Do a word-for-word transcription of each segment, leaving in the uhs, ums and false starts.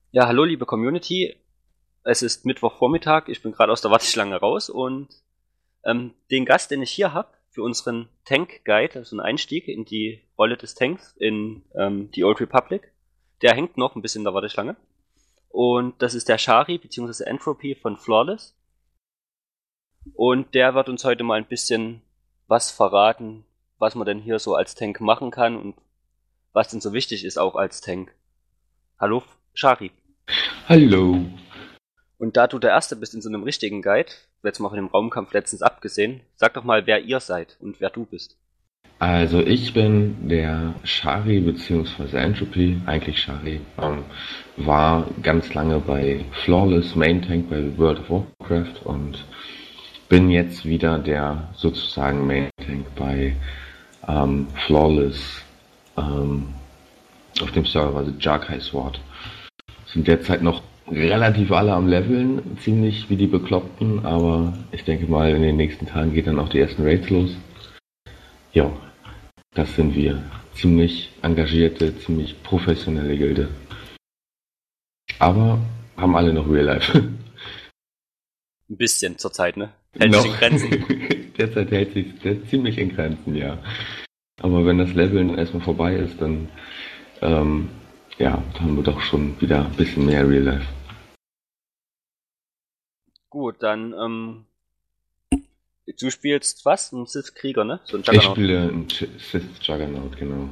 Ja, hallo liebe Community. Es ist Mittwochvormittag, ich bin gerade aus der Warteschlange raus und ähm, den Gast, den ich hier habe für unseren Tank Guide, also einen Einstieg in die Rolle des Tanks in ähm, die Old Republic, der hängt noch ein bisschen in der Warteschlange. Und das ist der Shari bzw. Entropy von Flawless. Und der wird uns heute mal ein bisschen was verraten, was man denn hier so als Tank machen kann und was denn so wichtig ist auch als Tank. Hallo Shari. Hallo. Und da du der Erste bist in so einem richtigen Guide, jetzt mal von dem Raumkampf letztens abgesehen, sag doch mal, wer ihr seid und wer du bist. Also ich bin der Shari bzw. Entropy, eigentlich Shari, ähm, war ganz lange bei Flawless Main Tank bei World of Warcraft und bin jetzt wieder der sozusagen Main Tank bei ähm, Flawless ähm, auf dem Server, also Jarkai Sword. Sind derzeit noch relativ alle am Leveln, ziemlich wie die Bekloppten, aber ich denke mal, in den nächsten Tagen geht dann auch die ersten Raids los. Ja, das sind wir. Ziemlich engagierte, ziemlich professionelle Gilde. Aber haben alle noch Real Life. Ein bisschen zur Zeit, ne? Hält sich in Noch. Grenzen. Derzeit hält sich ziemlich in Grenzen, ja. Aber wenn das Leveln erstmal vorbei ist, dann ähm, ja, haben wir doch schon wieder ein bisschen mehr Real Life. Gut, dann, ähm, du spielst was? Ein Sith-Krieger, ne? So ein Ich Juggernaut. spiele einen Sith Juggernaut, genau.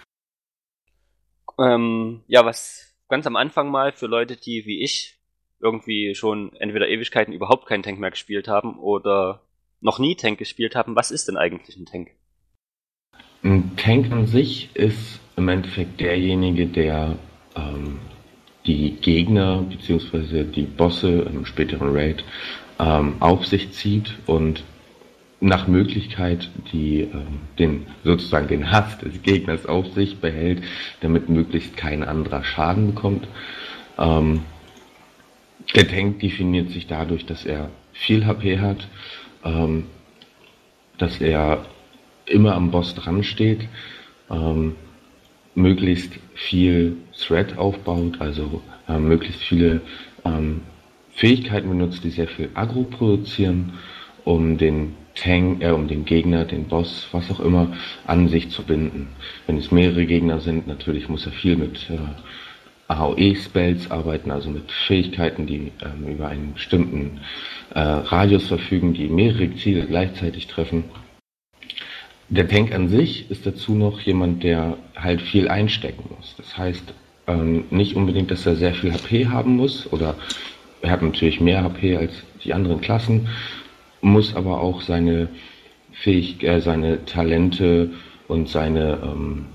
Ähm, ja, was ganz am Anfang mal für Leute, die wie ich irgendwie schon entweder Ewigkeiten überhaupt keinen Tank mehr gespielt haben oder noch nie Tank gespielt haben, was ist denn eigentlich ein Tank? Ein Tank an sich ist im Endeffekt derjenige, der ähm, die Gegner bzw. die Bosse im späteren Raid ähm, auf sich zieht und nach Möglichkeit die, ähm, den, sozusagen den Hass des Gegners auf sich behält, damit möglichst kein anderer Schaden bekommt. Ähm, der Tank definiert sich dadurch, dass er viel H P hat, ähm, dass er immer am Boss dran steht, ähm, möglichst viel Threat aufbaut, also äh, möglichst viele ähm, Fähigkeiten benutzt, die sehr viel Aggro produzieren, um den Tank, äh, um den Gegner, den Boss, was auch immer, an sich zu binden. Wenn es mehrere Gegner sind, natürlich muss er viel mit äh, A O E-Spells arbeiten, also mit Fähigkeiten, die ähm, über einen bestimmten äh, Radius verfügen, die mehrere Ziele gleichzeitig treffen. Der Tank an sich ist dazu noch jemand, der halt viel einstecken muss. Das heißt, ähm, nicht unbedingt, dass er sehr viel H P haben muss, oder er hat natürlich mehr H P als die anderen Klassen, muss aber auch seine Fähig äh, seine Talente und seine ähm,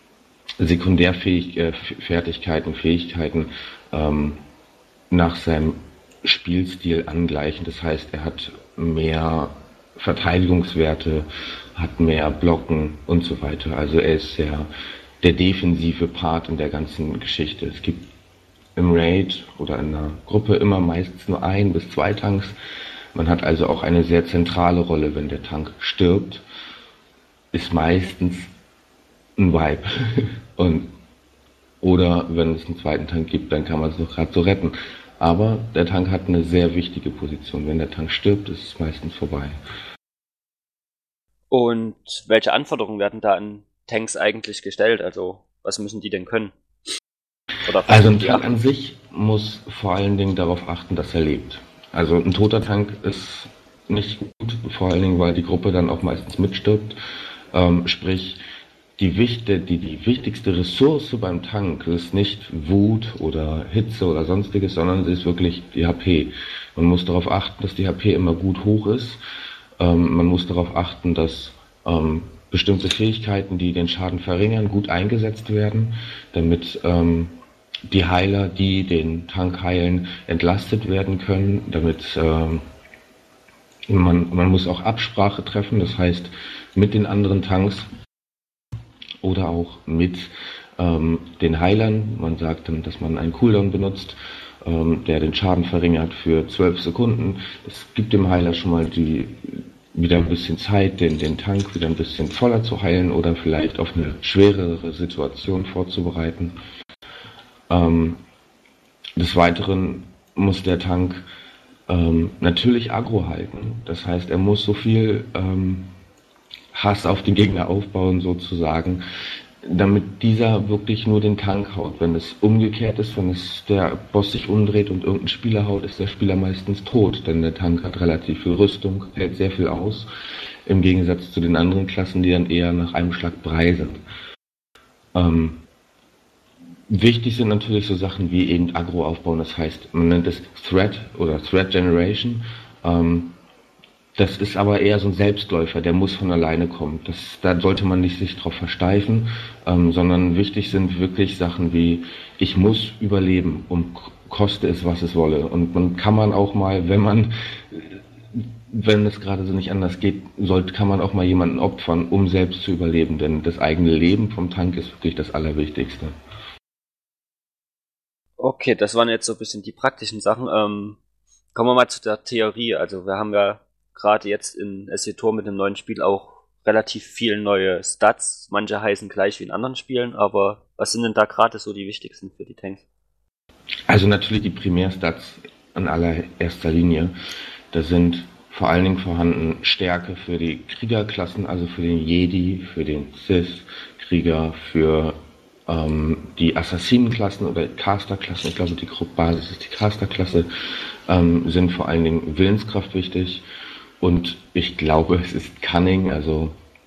Sekundärfertigkeiten, Fähigkeiten ähm, nach seinem Spielstil angleichen. Das heißt, er hat mehr Verteidigungswerte, hat mehr Blocken und so weiter. Also er ist sehr der defensive Part in der ganzen Geschichte. Es gibt im Raid oder in einer Gruppe immer meistens nur ein bis zwei Tanks. Man hat also auch eine sehr zentrale Rolle. Wenn der Tank stirbt, ist meistens ein Wipe. Und, oder wenn es einen zweiten Tank gibt, dann kann man es noch gerade so retten. Aber der Tank hat eine sehr wichtige Position. Wenn der Tank stirbt, ist es meistens vorbei. Und welche Anforderungen werden da an Tanks eigentlich gestellt? Also, was müssen die denn können? Oder Also ein die Tank an achten? sich muss vor allen Dingen darauf achten, dass er lebt. Also ein toter Tank ist nicht gut, vor allen Dingen, weil die Gruppe dann auch meistens mitstirbt. Ähm, sprich, die, wichte, die, die wichtigste Ressource beim Tank ist nicht Wut oder Hitze oder sonstiges, sondern sie ist wirklich die H P. Man muss darauf achten, dass die H P immer gut hoch ist. Ähm, man muss darauf achten, dass ähm, bestimmte Fähigkeiten, die den Schaden verringern, gut eingesetzt werden, damit ähm, die Heiler, die den Tank heilen, entlastet werden können, damit ähm, man, man muss auch Absprache treffen, das heißt mit den anderen Tanks oder auch mit ähm, den Heilern. Man sagt dann, dass man einen Cooldown benutzt, ähm, der den Schaden verringert für zwölf Sekunden. Es gibt dem Heiler schon mal die wieder ein bisschen Zeit, den, den Tank wieder ein bisschen voller zu heilen oder vielleicht auf eine schwerere Situation vorzubereiten. Ähm, Des Weiteren muss der Tank ähm, natürlich Aggro halten. Das heißt, er muss so viel ähm, Hass auf den Gegner aufbauen, sozusagen, damit dieser wirklich nur den Tank haut. Wenn es umgekehrt ist, wenn es der Boss sich umdreht und irgendein Spieler haut, ist der Spieler meistens tot, denn der Tank hat relativ viel Rüstung, hält sehr viel aus, im Gegensatz zu den anderen Klassen, die dann eher nach einem Schlag Brei sind. Ähm, wichtig sind natürlich so Sachen wie eben Aggro aufbauen, das heißt, man nennt es Threat oder Threat Generation. Ähm, Das ist aber eher so ein Selbstläufer, der muss von alleine kommen. Das, da sollte man nicht sich drauf versteifen, ähm, sondern wichtig sind wirklich Sachen wie, ich muss überleben und koste es, was es wolle. Und man kann man auch mal, wenn man, wenn es gerade so nicht anders geht, sollte, kann man auch mal jemanden opfern, um selbst zu überleben. Denn das eigene Leben vom Tank ist wirklich das Allerwichtigste. Okay, das waren jetzt so ein bisschen die praktischen Sachen. Ähm, kommen wir mal zu der Theorie. Also wir haben ja gerade jetzt in S C Tor mit dem neuen Spiel auch relativ viele neue Stats. Manche heißen gleich wie in anderen Spielen, aber was sind denn da gerade so die wichtigsten für die Tanks? Also natürlich die Primärstats an allererster Linie. Da sind vor allen Dingen vorhanden Stärke für die Kriegerklassen, also für den Jedi, für den Sith-Krieger, für ähm, die Assassinenklassen oder Caster-Klassen. Ich glaube, die Grundbasis ist die Caster-Klasse, ähm, sind vor allen Dingen Willenskraft wichtig. Und ich glaube, es ist Cunning, also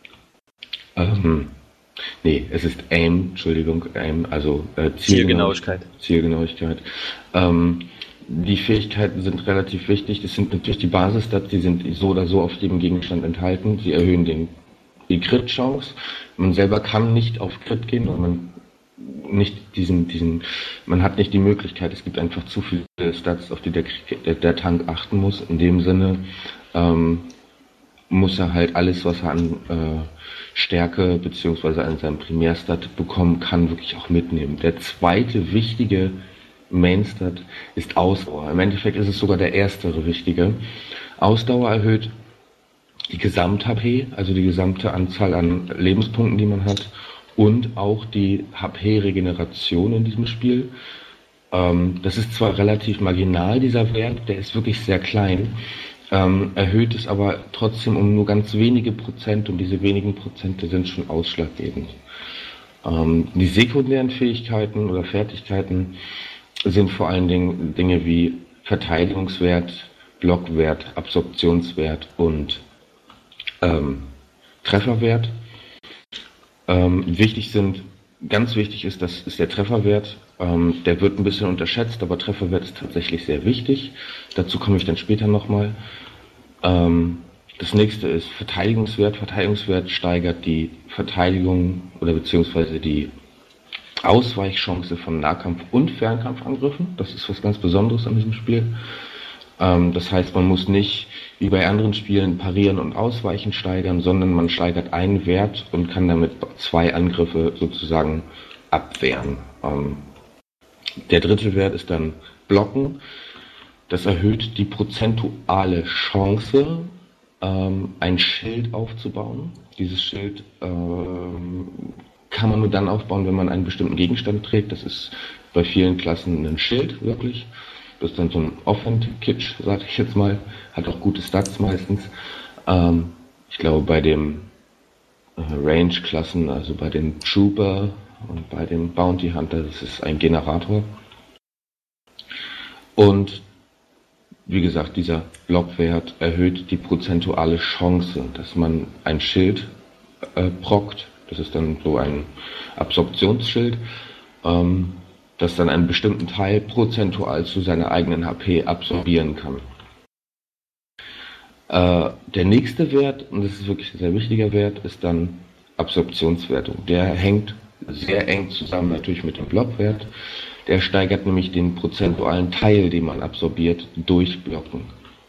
ähm, nee, es ist Aim, Entschuldigung, Aim, also äh, Zielgenauigkeit. Zielgenauigkeit. Ähm, die Fähigkeiten sind relativ wichtig. Das sind natürlich die Basisstats, die sind so oder so auf jedem Gegenstand enthalten. Sie erhöhen den, die Crit-Chance. Man selber kann nicht auf Crit gehen und man nicht diesen, diesen, man hat nicht die Möglichkeit. Es gibt einfach zu viele Stats, auf die der, der, der Tank achten muss. In dem Sinne ähm, muss er halt alles, was er an äh, Stärke beziehungsweise an seinem Primärstat bekommen kann, wirklich auch mitnehmen. Der zweite wichtige Mainstat ist Ausdauer. Im Endeffekt ist es sogar der erstere wichtige. Ausdauer erhöht die Gesamt-H P, also die gesamte Anzahl an Lebenspunkten, die man hat, und auch die H P-Regeneration in diesem Spiel. Ähm, das ist zwar relativ marginal, dieser Wert, der ist wirklich sehr klein, ähm, erhöht es aber trotzdem um nur ganz wenige Prozent, und diese wenigen Prozente sind schon ausschlaggebend. Ähm, die sekundären Fähigkeiten oder Fertigkeiten sind vor allen Dingen Dinge wie Verteidigungswert, Blockwert, Absorptionswert und ähm, Trefferwert. Ähm, wichtig sind, ganz wichtig ist, das ist der Trefferwert. Ähm, der wird ein bisschen unterschätzt, aber Trefferwert ist tatsächlich sehr wichtig. Dazu komme ich dann später nochmal. Ähm, das nächste ist Verteidigungswert. Verteidigungswert steigert die Verteidigung oder beziehungsweise die Ausweichchance von Nahkampf- und Fernkampfangriffen. Das ist was ganz Besonderes an diesem Spiel. Ähm, das heißt, man muss nicht wie bei anderen Spielen parieren und ausweichen steigern, sondern man steigert einen Wert und kann damit zwei Angriffe sozusagen abwehren. Ähm, der dritte Wert ist dann Blocken. Das erhöht die prozentuale Chance, ähm, ein Schild aufzubauen. Dieses Schild ähm, kann man nur dann aufbauen, wenn man einen bestimmten Gegenstand trägt. Das ist bei vielen Klassen ein Schild, wirklich. Das ist dann so ein Offhand-Kitsch, sag ich jetzt mal. Hat auch gute Stats meistens. Ähm, ich glaube, bei den äh, Range-Klassen, also bei den Trooper und bei dem Bounty Hunter, das ist ein Generator. Und wie gesagt, dieser Blockwert erhöht die prozentuale Chance, dass man ein Schild äh, prockt. Das ist dann so ein Absorptionsschild, ähm, das dann einen bestimmten Teil prozentual zu seiner eigenen H P absorbieren kann. Äh, der nächste Wert, und das ist wirklich ein sehr wichtiger Wert, ist dann Absorptionswertung. Der hängt sehr eng zusammen natürlich mit dem Blockwert. Der steigert nämlich den prozentualen Teil, den man absorbiert, durch Blocken.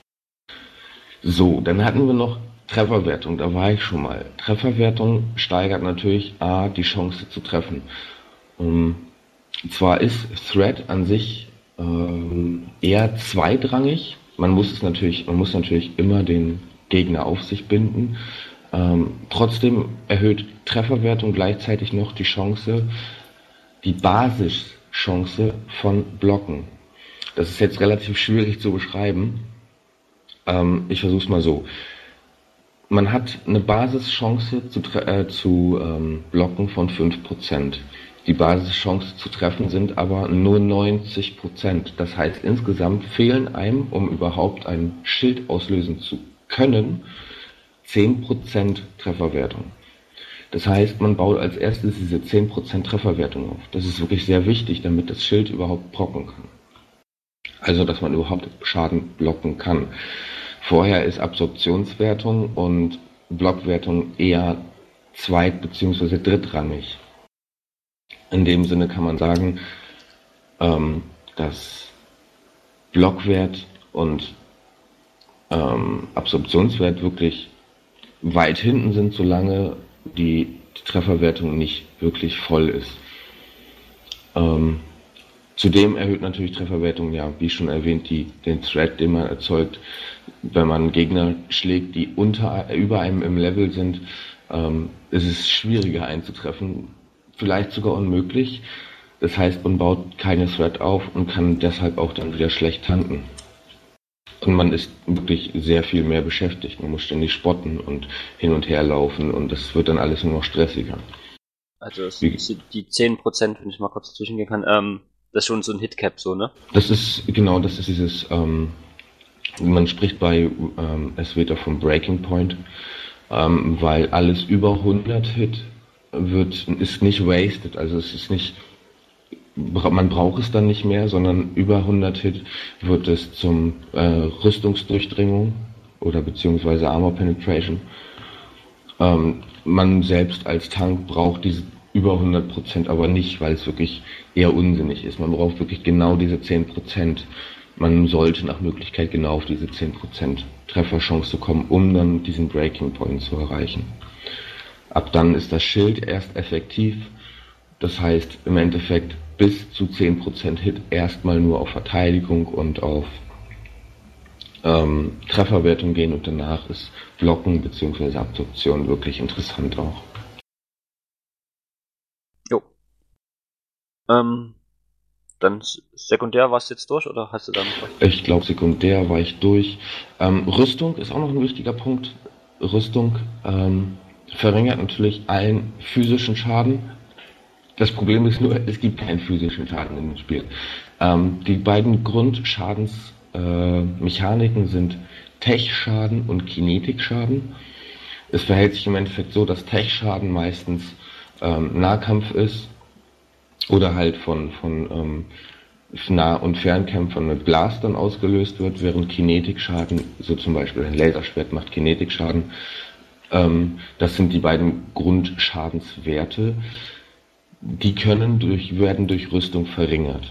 So, dann hatten wir noch Trefferwertung, da war ich schon mal. Trefferwertung steigert natürlich A, die Chance zu treffen. Um, zwar ist Threat an sich ähm, eher zweitrangig. Man muss es natürlich, man muss natürlich immer den Gegner auf sich binden. Ähm, trotzdem erhöht Trefferwertung gleichzeitig noch die Chance, die Basischance von Blocken. Das ist jetzt relativ schwierig zu beschreiben. Ähm, ich versuche es mal so. Man hat eine Basischance zu, äh, zu ähm, blocken von fünf Prozent. Die Basischance zu treffen sind aber nur neunzig Prozent. Das heißt, insgesamt fehlen einem, um überhaupt ein Schild auslösen zu können, zehn Prozent Trefferwertung. Das heißt, man baut als erstes diese zehn Prozent Trefferwertung auf. Das ist wirklich sehr wichtig, damit das Schild überhaupt procken kann. Also, dass man überhaupt Schaden blocken kann. Vorher ist Absorptionswertung und Blockwertung eher zweit- bzw. drittrangig. In dem Sinne kann man sagen, ähm, dass Blockwert und ähm, Absorptionswert wirklich weit hinten sind, solange die Trefferwertung nicht wirklich voll ist. Ähm, zudem erhöht natürlich Trefferwertung, ja, wie schon erwähnt, die, den Threat, den man erzeugt, wenn man Gegner schlägt, die unter, über einem im Level sind, ähm, ist es schwieriger einzutreffen, vielleicht sogar unmöglich. Das heißt, man baut keine Threat auf und kann deshalb auch dann wieder schlecht tanken. Und man ist wirklich sehr viel mehr beschäftigt. Man muss ständig spotten und hin und her laufen und das wird dann alles nur noch stressiger. Also es sind die zehn Prozent, wenn ich mal kurz dazwischen gehen kann, ähm, das ist schon so ein Hitcap, so, ne? Das ist, genau, das ist dieses, ähm, man spricht bei ähm, S W T A vom Breaking Point, ähm, weil alles über hundert Hit wird, ist nicht wasted, also es ist nicht, man braucht es dann nicht mehr, sondern über hundert Hit wird es zum äh, Rüstungsdurchdringung oder beziehungsweise Armor Penetration. Ähm, man selbst als Tank braucht diese über hundert Prozent aber nicht, weil es wirklich eher unsinnig ist. Man braucht wirklich genau diese zehn Prozent. Man sollte nach Möglichkeit genau auf diese zehn Prozent Trefferchance kommen, um dann diesen Breaking Point zu erreichen. Ab dann ist das Schild erst effektiv. Das heißt im Endeffekt bis zu zehn Prozent Hit erstmal nur auf Verteidigung und auf ähm, Trefferwertung gehen und danach ist Blocken bzw. Absorption wirklich interessant auch. Jo. Ähm, dann sekundär warst du jetzt durch oder hast du da noch was? Ich glaube, sekundär war ich durch. Ähm, Rüstung ist auch noch ein wichtiger Punkt. Rüstung ähm, verringert natürlich allen physischen Schaden. Das Problem ist nur, es gibt keinen physischen Schaden in dem Spiel. Ähm, die beiden Grundschadensmechaniken äh, sind Tech-Schaden und Kinetik-Schaden. Es verhält sich im Endeffekt so, dass Tech-Schaden meistens ähm, Nahkampf ist oder halt von, von ähm, Nah- und Fernkämpfern mit Blastern ausgelöst wird, während Kinetik-Schaden, so zum Beispiel ein Laserschwert macht Kinetik-Schaden. Ähm, das sind die beiden Grundschadenswerte. Die können durch, werden durch Rüstung verringert.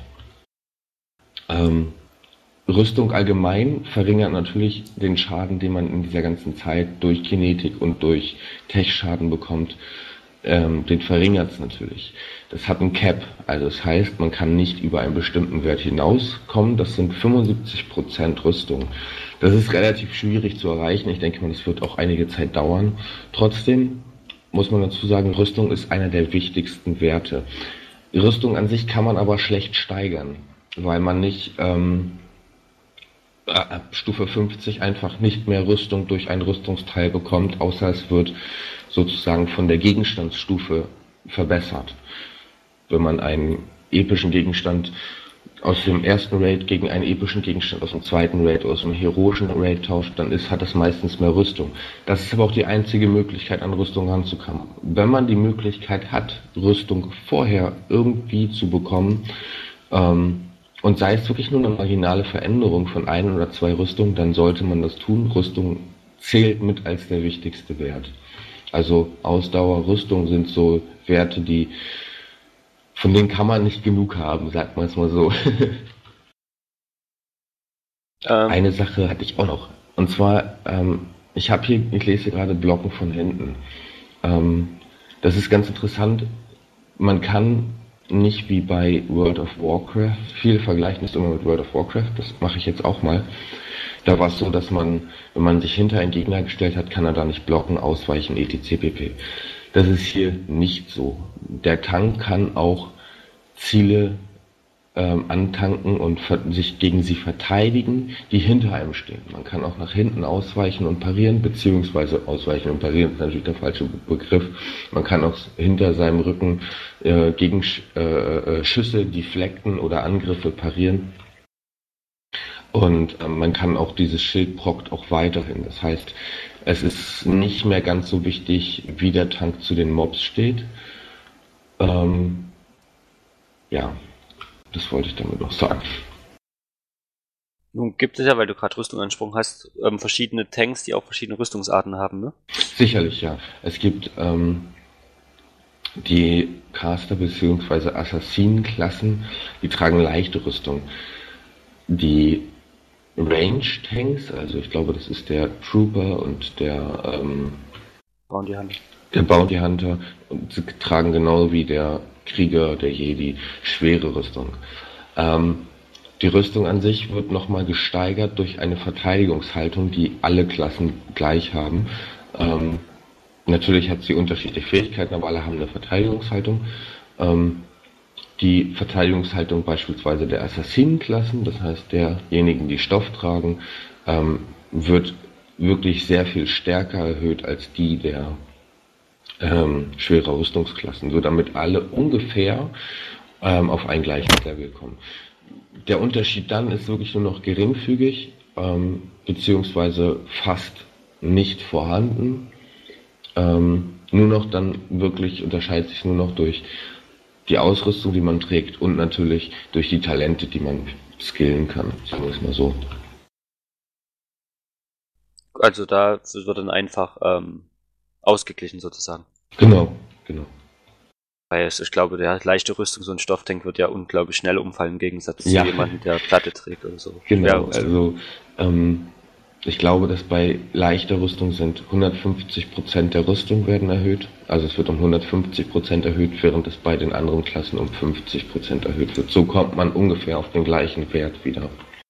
Ähm, Rüstung allgemein verringert natürlich den Schaden, den man in dieser ganzen Zeit durch Kinetik und durch Tech-Schaden bekommt. Ähm, den verringert es natürlich. Das hat ein Cap, also das heißt, man kann nicht über einen bestimmten Wert hinauskommen. Das sind fünfundsiebzig Prozent Rüstung. Das ist relativ schwierig zu erreichen. Ich denke mal, das wird auch einige Zeit dauern. Trotzdem muss man dazu sagen, Rüstung ist einer der wichtigsten Werte. Die Rüstung an sich kann man aber schlecht steigern, weil man nicht ähm, ab Stufe fünfzig einfach nicht mehr Rüstung durch ein Rüstungsteil bekommt, außer es wird sozusagen von der Gegenstandsstufe verbessert. Wenn man einen epischen Gegenstand aus dem ersten Raid gegen einen epischen Gegenstand aus dem zweiten Raid, aus dem heroischen Raid tauscht, dann ist, hat das meistens mehr Rüstung. Das ist aber auch die einzige Möglichkeit, an Rüstung ranzukommen. Wenn man die Möglichkeit hat, Rüstung vorher irgendwie zu bekommen, ähm, und sei es wirklich nur eine marginale Veränderung von ein oder zwei Rüstungen, dann sollte man das tun. Rüstung zählt mit als der wichtigste Wert. Also Ausdauer, Rüstung sind so Werte, die von denen kann man nicht genug haben, sagt man es mal so. ähm. Eine Sache hatte ich auch noch. Und zwar, ähm, ich habe hier, ich lese hier gerade Blocken von hinten. Ähm, das ist ganz interessant. Man kann nicht wie bei World of Warcraft, viele vergleichen es immer mit World of Warcraft, das mache ich jetzt auch mal. Da war es so, dass man, wenn man sich hinter einen Gegner gestellt hat, kann er da nicht blocken, ausweichen, et cetera pp. Das ist hier nicht so. Der Tank kann auch Ziele ähm, antanken und ver- sich gegen sie verteidigen, die hinter einem stehen. Man kann auch nach hinten ausweichen und parieren, beziehungsweise ausweichen und parieren ist natürlich der falsche Begriff. Man kann auch hinter seinem Rücken äh, gegen Sch- äh, äh, Schüsse, Deflekten oder Angriffe parieren. Und ähm, man kann auch dieses Schild prockt auch weiterhin. Das heißt, es ist nicht mehr ganz so wichtig, wie der Tank zu den Mobs steht. Ähm, ja, das wollte ich damit noch sagen. Nun gibt es ja, weil du gerade Rüstung angesprochen hast, ähm, verschiedene Tanks, die auch verschiedene Rüstungsarten haben, ne? Sicherlich, ja. Es gibt ähm, die Caster bzw. Assassinen-Klassen, die tragen leichte Rüstung. Die Range-Tanks, also ich glaube, das ist der Trooper und der ähm, Bounty Hunter. Der Bounty Hunter, und sie tragen genau wie der Krieger, der Jedi, schwere Rüstung. Ähm, die Rüstung an sich wird nochmal gesteigert durch eine Verteidigungshaltung, die alle Klassen gleich haben. Ähm, natürlich hat sie unterschiedliche Fähigkeiten, aber alle haben eine Verteidigungshaltung. Ähm, die Verteidigungshaltung beispielsweise der Assassinenklassen, das heißt derjenigen, die Stoff tragen, ähm, wird wirklich sehr viel stärker erhöht als die der ähm, schwerer Rüstungsklassen, so damit alle ungefähr ähm, auf ein gleiches Level kommen. Der Unterschied dann ist wirklich nur noch geringfügig, ähm, beziehungsweise fast nicht vorhanden. Ähm, nur noch dann wirklich unterscheidet sich nur noch durch die Ausrüstung, die man trägt und natürlich durch die Talente, die man skillen kann, sagen wir es mal so. Also da wird dann einfach ähm, ausgeglichen sozusagen. Genau, genau. Weil es, ich glaube, der leichte Rüstung, so ein Stofftank wird ja unglaublich schnell umfallen im Gegensatz Ja. zu jemandem, der Platte trägt oder so. Genau, Schwere also ähm, ich glaube, dass bei leichter Rüstung sind hundertfünfzig Prozent der Rüstung werden erhöht. Also es wird um hundertfünfzig Prozent erhöht, während es bei den anderen Klassen um fünfzig Prozent erhöht wird. So kommt man ungefähr auf den gleichen Wert wieder.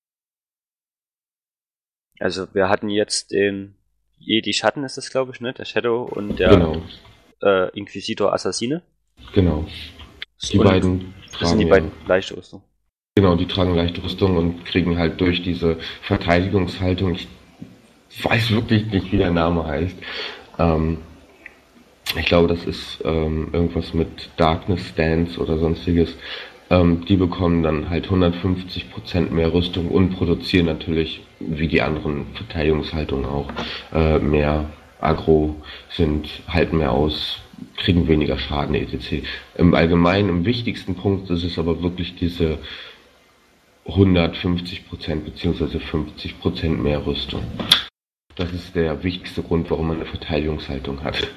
Also wir hatten jetzt den Jedi Schatten ist das, glaube ich, ne? Der Shadow und der Genau, äh, Inquisitor Assassine. genau. Die Und beiden das sind die tragen beiden ja, leichte Rüstung. genau, die tragen leichte Rüstung und kriegen halt durch diese Verteidigungshaltung, ich weiß wirklich nicht, wie der Name heißt. Ähm, ich glaube, das ist ähm, irgendwas mit Darkness Stance oder sonstiges. Ähm, die bekommen dann halt hundertfünfzig Prozent mehr Rüstung und produzieren natürlich, wie die anderen Verteidigungshaltungen auch, äh, mehr Aggro, sind, halten mehr aus, kriegen weniger Schaden, et cetera. Im Allgemeinen, im wichtigsten Punkt ist es aber wirklich diese hundertfünfzig Prozent bzw. fünfzig Prozent mehr Rüstung. Das ist der wichtigste Grund, warum man eine Verteidigungshaltung hat.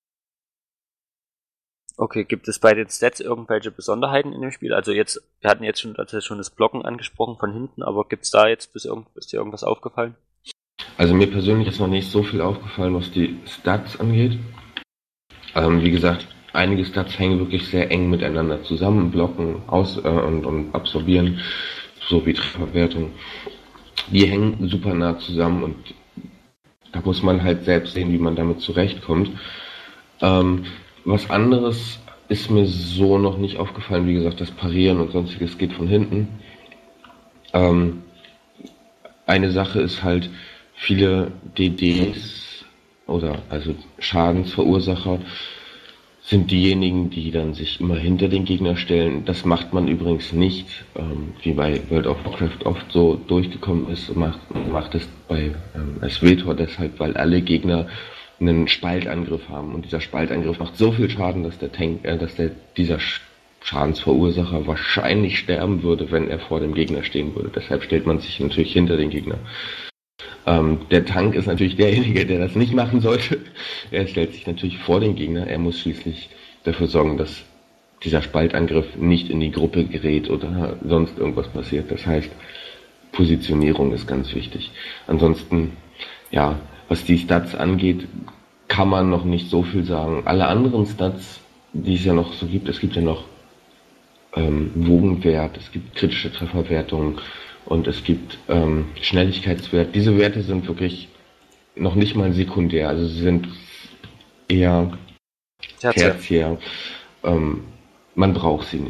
Okay, gibt es bei den Stats irgendwelche Besonderheiten in dem Spiel? Also jetzt, wir hatten jetzt schon, also schon das Blocken angesprochen von hinten, aber gibt es da jetzt bis irgend, ist dir irgendwas aufgefallen? Also mir persönlich ist noch nicht so viel aufgefallen, was die Stats angeht. Ähm, wie gesagt, einige Stats hängen wirklich sehr eng miteinander zusammen, blocken, aus äh, und, und absorbieren, sowie Trefferwertung. Die hängen super nah zusammen und da muss man halt selbst sehen, wie man damit zurechtkommt. Ähm, was anderes ist mir so noch nicht aufgefallen. Wie gesagt, das Parieren und sonstiges geht von hinten. Ähm, eine Sache ist halt, viele D Ds oder also Schadensverursacher sind diejenigen, die dann sich immer hinter den Gegner stellen. Das macht man übrigens nicht, ähm, wie bei World of Warcraft oft so durchgekommen ist. Macht, macht es bei ähm, SWTOR deshalb, weil alle Gegner einen Spaltangriff haben. Und dieser Spaltangriff macht so viel Schaden, dass der Tank, äh, dass der, dieser Schadensverursacher wahrscheinlich sterben würde, wenn er vor dem Gegner stehen würde. Deshalb stellt man sich natürlich hinter den Gegner. Ähm, der Tank ist natürlich derjenige, der das nicht machen sollte. Er stellt sich natürlich vor den Gegner. Er muss schließlich dafür sorgen, dass dieser Spaltangriff nicht in die Gruppe gerät oder sonst irgendwas passiert. Das heißt, Positionierung ist ganz wichtig. Ansonsten, ja, was die Stats angeht, kann man noch nicht so viel sagen. Alle anderen Stats, die es ja noch so gibt, es gibt ja noch ähm, Wogenwert, es gibt kritische Trefferwertung und es gibt ähm, Schnelligkeitswert. Diese Werte sind wirklich noch nicht mal sekundär, also sie sind eher tertiär. Ähm, man braucht sie nicht.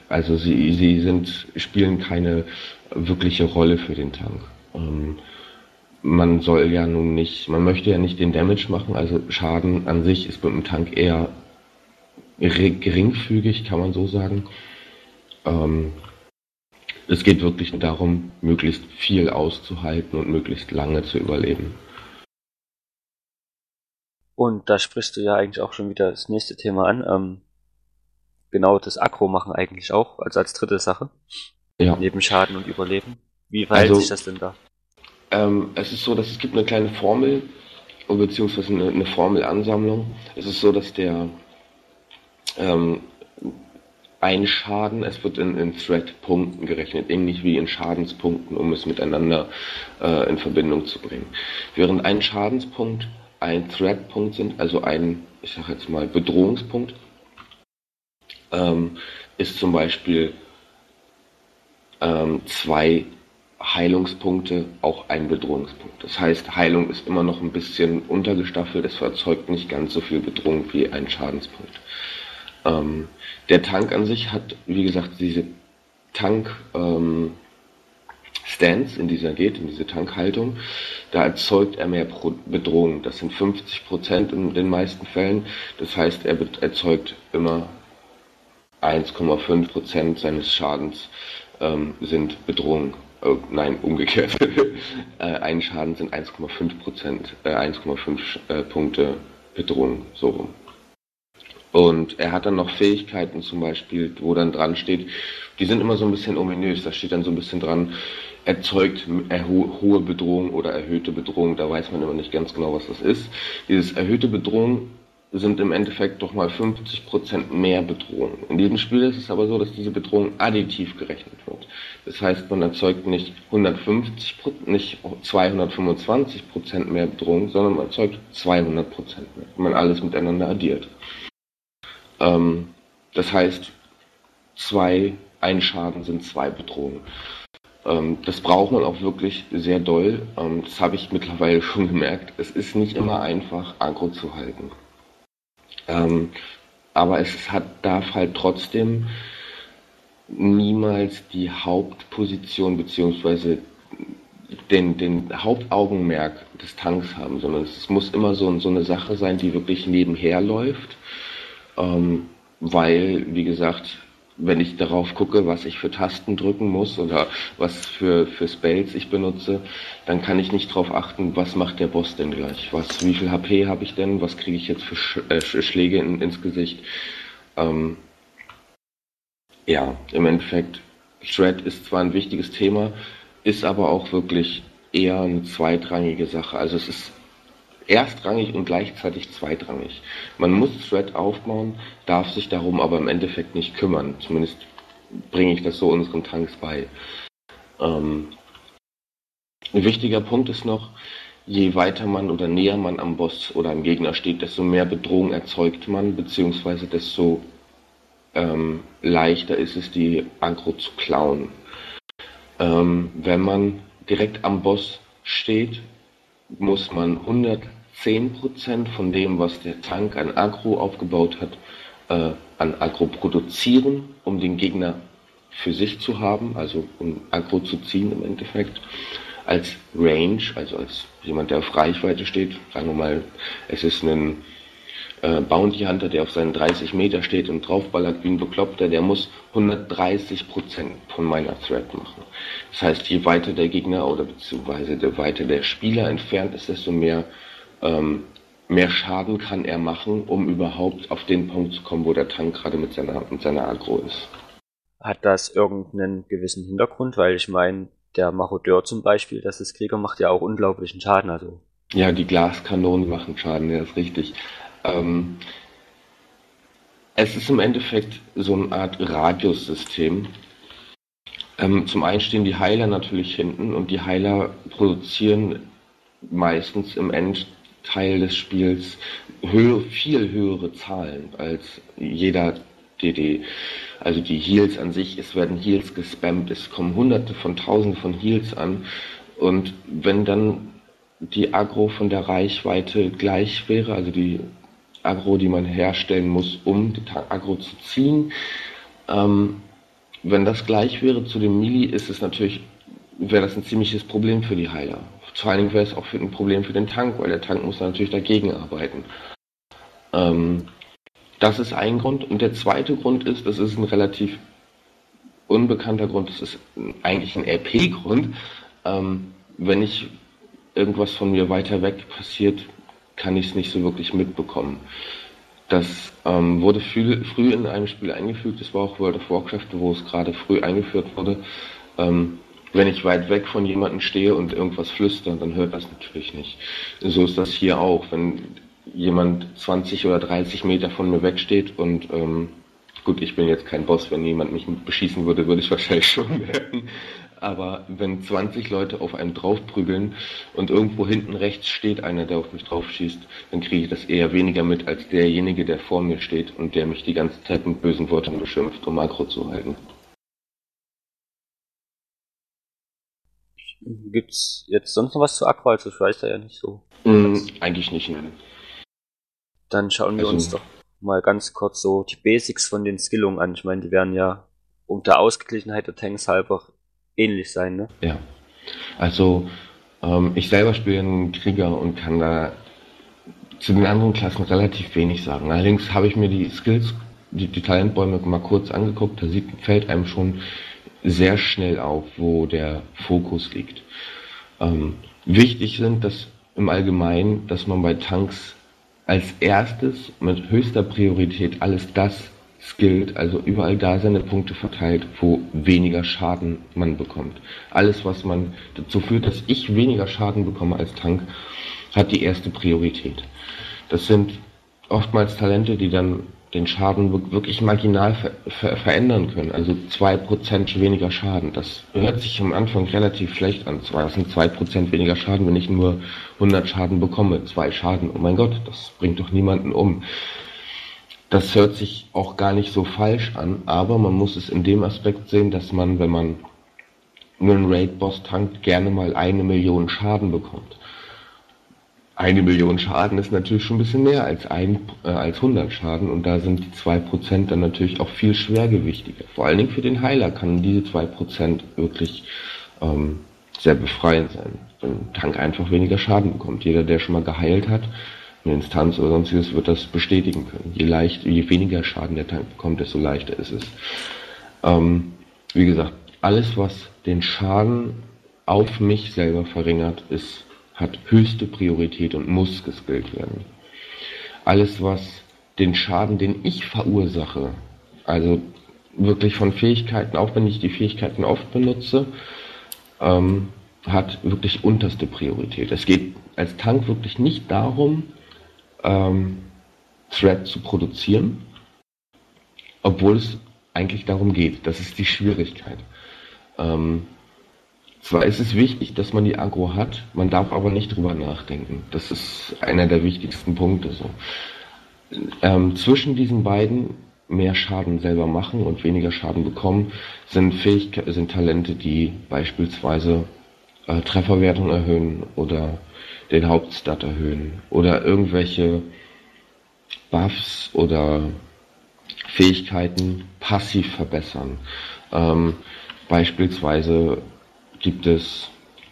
Also sie, sie sind, spielen keine wirkliche Rolle für den Tank. Ähm, man soll ja nun nicht, man möchte ja nicht den Damage machen, also Schaden an sich ist mit dem Tank eher geringfügig, kann man so sagen. Ähm, es geht wirklich darum, möglichst viel auszuhalten und möglichst lange zu überleben. Und da sprichst du ja eigentlich auch schon wieder das nächste Thema an. Ähm, genau, das Aggro machen eigentlich auch, also als dritte Sache. Ja. Neben Schaden und Überleben. Wie verhält Also, sich das denn da? Ähm, es ist so, dass es gibt eine kleine Formel, beziehungsweise eine, eine Formelansammlung. Es ist so, dass der ähm, ein Schaden, es wird in, in Threat-Punkten gerechnet, ähnlich wie in Schadenspunkten, um es miteinander äh, in Verbindung zu bringen. Während ein Schadenspunkt ein Threat-Punkt sind, also ein, ich sag jetzt mal, Bedrohungspunkt, ähm, ist zum Beispiel ähm, zwei Heilungspunkte auch ein Bedrohungspunkt. Das heißt, Heilung ist immer noch ein bisschen untergestaffelt, es erzeugt nicht ganz so viel Bedrohung wie ein Schadenspunkt. Ähm, der Tank an sich hat, wie gesagt, diese Tank ähm, Stance, in dieser geht, in diese Tankhaltung, da erzeugt er mehr Pro- Bedrohung. Das sind fünfzig Prozent in den meisten Fällen. Das heißt, er erzeugt immer eins Komma fünf Prozent seines Schadens ähm, sind Bedrohung. Oh, nein, umgekehrt. äh, ein Schaden sind eins Komma fünf Prozent, äh, eins Komma fünf äh, Punkte Bedrohung, so rum. Und er hat dann noch Fähigkeiten zum Beispiel, wo dann dran steht, die sind immer so ein bisschen ominös, da steht dann so ein bisschen dran, erzeugt erho- hohe Bedrohung oder erhöhte Bedrohung, da weiß man immer nicht ganz genau, was das ist. Dieses erhöhte Bedrohung sind im Endeffekt doch mal fünfzig Prozent mehr Bedrohung. In diesem Spiel ist es aber so, dass diese Bedrohung additiv gerechnet wird. Das heißt, man erzeugt nicht hundertfünfzig, nicht zweihundertfünfundzwanzig Prozent mehr Bedrohung, sondern man erzeugt zweihundert Prozent mehr, wenn man alles miteinander addiert. Ähm, das heißt, zwei, ein Schaden sind zwei Bedrohungen. Ähm, das braucht man auch wirklich sehr doll. Ähm, das habe ich mittlerweile schon gemerkt. Es ist nicht immer einfach, Aggro zu halten. Ähm, aber es hat, darf halt trotzdem niemals die Hauptposition beziehungsweise den, den Hauptaugenmerk des Tanks haben, sondern es muss immer so, so eine Sache sein, die wirklich nebenher läuft. Ähm, weil, wie gesagt, wenn ich darauf gucke, was ich für Tasten drücken muss oder was für, für Spells ich benutze, dann kann ich nicht darauf achten, was macht der Boss denn gleich, was, wie viel H P habe ich denn, was kriege ich jetzt für Sch äh, Schläge in, ins Gesicht. Ähm, ja, im Endeffekt, Threat ist zwar ein wichtiges Thema, ist aber auch wirklich eher eine zweitrangige Sache. Also es ist erstrangig und gleichzeitig zweitrangig. Man muss Thread aufbauen, darf sich darum aber im Endeffekt nicht kümmern. Zumindest bringe ich das so unseren Tanks bei. Ähm, ein wichtiger Punkt ist noch, je weiter man oder näher man am Boss oder am Gegner steht, desto mehr Bedrohung erzeugt man, beziehungsweise desto ähm, leichter ist es, die Aggro zu klauen. Ähm, wenn man direkt am Boss steht, muss man hundertzehn Prozent von dem, was der Tank an Aggro aufgebaut hat, äh, an Aggro produzieren, um den Gegner für sich zu haben, also um Aggro zu ziehen im Endeffekt. Als Range, also als jemand, der auf Reichweite steht, sagen wir mal, es ist ein äh, Bounty Hunter, der auf seinen dreißig Meter steht und draufballert wie ein Bekloppter, der muss hundertdreißig Prozent von meiner Threat machen. Das heißt, je weiter der Gegner oder beziehungsweise je weiter der Spieler entfernt ist, desto mehr, ähm, mehr Schaden kann er machen, um überhaupt auf den Punkt zu kommen, wo der Tank gerade mit seiner, mit seiner Aggro ist. Hat das irgendeinen gewissen Hintergrund? Weil ich meine, der Marodeur zum Beispiel, das ist Krieger, macht ja auch unglaublichen Schaden. Also Ja, die Glaskanonen machen Schaden, ja, ist richtig. Ähm, es ist im Endeffekt so eine Art Radiussystem. Ähm, zum einen stehen die Heiler natürlich hinten und die Heiler produzieren meistens im Endteil des Spiels höhe, viel höhere Zahlen als jeder D D. Also die Heals an sich, es werden Heals gespammt, es kommen hunderte von tausende von Heals an und wenn dann die Aggro von der Reichweite gleich wäre, also die Aggro, die man herstellen muss, um die Aggro zu ziehen, ähm, wenn das gleich wäre zu dem Melee, ist es natürlich, wäre das ein ziemliches Problem für die Heiler. Vor allen Dingen wäre es auch für ein Problem für den Tank, weil der Tank muss natürlich dagegen arbeiten. Ähm, das ist ein Grund. Und der zweite Grund ist, das ist ein relativ unbekannter Grund, das ist eigentlich ein R P-Grund. Ähm, wenn ich irgendwas von mir weiter weg passiert, kann ich es nicht so wirklich mitbekommen. Das ähm, wurde früh, früh in einem Spiel eingefügt, das war auch World of Warcraft, wo es gerade früh eingeführt wurde. Ähm, wenn ich weit weg von jemandem stehe und irgendwas flüstern, dann hört das natürlich nicht. So ist das hier auch. Wenn jemand zwanzig oder dreißig Meter von mir wegsteht und ähm, gut, ich bin jetzt kein Boss, wenn jemand mich beschießen würde, würde ich wahrscheinlich schon merken. Aber wenn zwanzig Leute auf einen draufprügeln und irgendwo hinten rechts steht einer, der auf mich drauf schießt, dann kriege ich das eher weniger mit als derjenige, der vor mir steht und der mich die ganze Zeit mit bösen Worten beschimpft, um Aggro zu halten. Gibt's jetzt sonst noch was zu Aggro? Also ich weiß da ja nicht so. Mm, eigentlich nicht, nein. Dann schauen wir Also, uns doch mal ganz kurz so die Basics von den Skillungen an. Ich meine, die werden ja um der Ausgeglichenheit der Tanks halber ähnlich sein, ne? Ja. Also, ähm, ich selber spiele einen Krieger und kann da zu den anderen Klassen relativ wenig sagen. Allerdings habe ich mir die Skills, die, die Talentbäume mal kurz angeguckt. Da sieht, fällt einem schon sehr schnell auf, wo der Fokus liegt. Ähm, wichtig sind, dass im Allgemeinen, dass man bei Tanks als erstes mit höchster Priorität alles das skillt, also überall da seine Punkte verteilt, wo weniger Schaden man bekommt. Alles, was man dazu führt, dass ich weniger Schaden bekomme als Tank, hat die erste Priorität. Das sind oftmals Talente, die dann den Schaden wirklich marginal ver ver verändern können. Also zwei Prozent weniger Schaden. Das hört sich am Anfang relativ schlecht an. Zwar sind zwei Prozent weniger Schaden, wenn ich nur hundert Schaden bekomme. Zwei Schaden, oh mein Gott, das bringt doch niemanden um. Das hört sich auch gar nicht so falsch an, aber man muss es in dem Aspekt sehen, dass man, wenn man nur einen Raid-Boss tankt, gerne mal eine Million Schaden bekommt. Eine Million Schaden ist natürlich schon ein bisschen mehr als, ein, äh, als hundert Schaden und da sind die zwei Prozent dann natürlich auch viel schwergewichtiger. Vor allen Dingen für den Heiler kann diese zwei Prozent wirklich ähm, sehr befreiend sein, wenn ein Tank einfach weniger Schaden bekommt. Jeder, der schon mal geheilt hat, eine Instanz oder sonstiges, wird das bestätigen können. Je, leicht, je weniger Schaden der Tank bekommt, desto leichter ist es. Ähm, wie gesagt, alles, was den Schaden auf mich selber verringert, ist hat höchste Priorität und muss geskillt werden. Alles, was den Schaden, den ich verursache, also wirklich von Fähigkeiten, auch wenn ich die Fähigkeiten oft benutze, ähm, hat wirklich unterste Priorität. Es geht als Tank wirklich nicht darum, ähm, Threat zu produzieren, obwohl es eigentlich darum geht. Das ist die Schwierigkeit. Ähm, Zwar ist es wichtig, dass man die Aggro hat, man darf aber nicht drüber nachdenken. Das ist einer der wichtigsten Punkte. So. Ähm, zwischen diesen beiden, mehr Schaden selber machen und weniger Schaden bekommen, sind, Fähigke- sind Talente, die beispielsweise äh, Trefferwertung erhöhen oder den Hauptstat erhöhen oder irgendwelche Buffs oder Fähigkeiten passiv verbessern. Ähm, beispielsweise gibt es,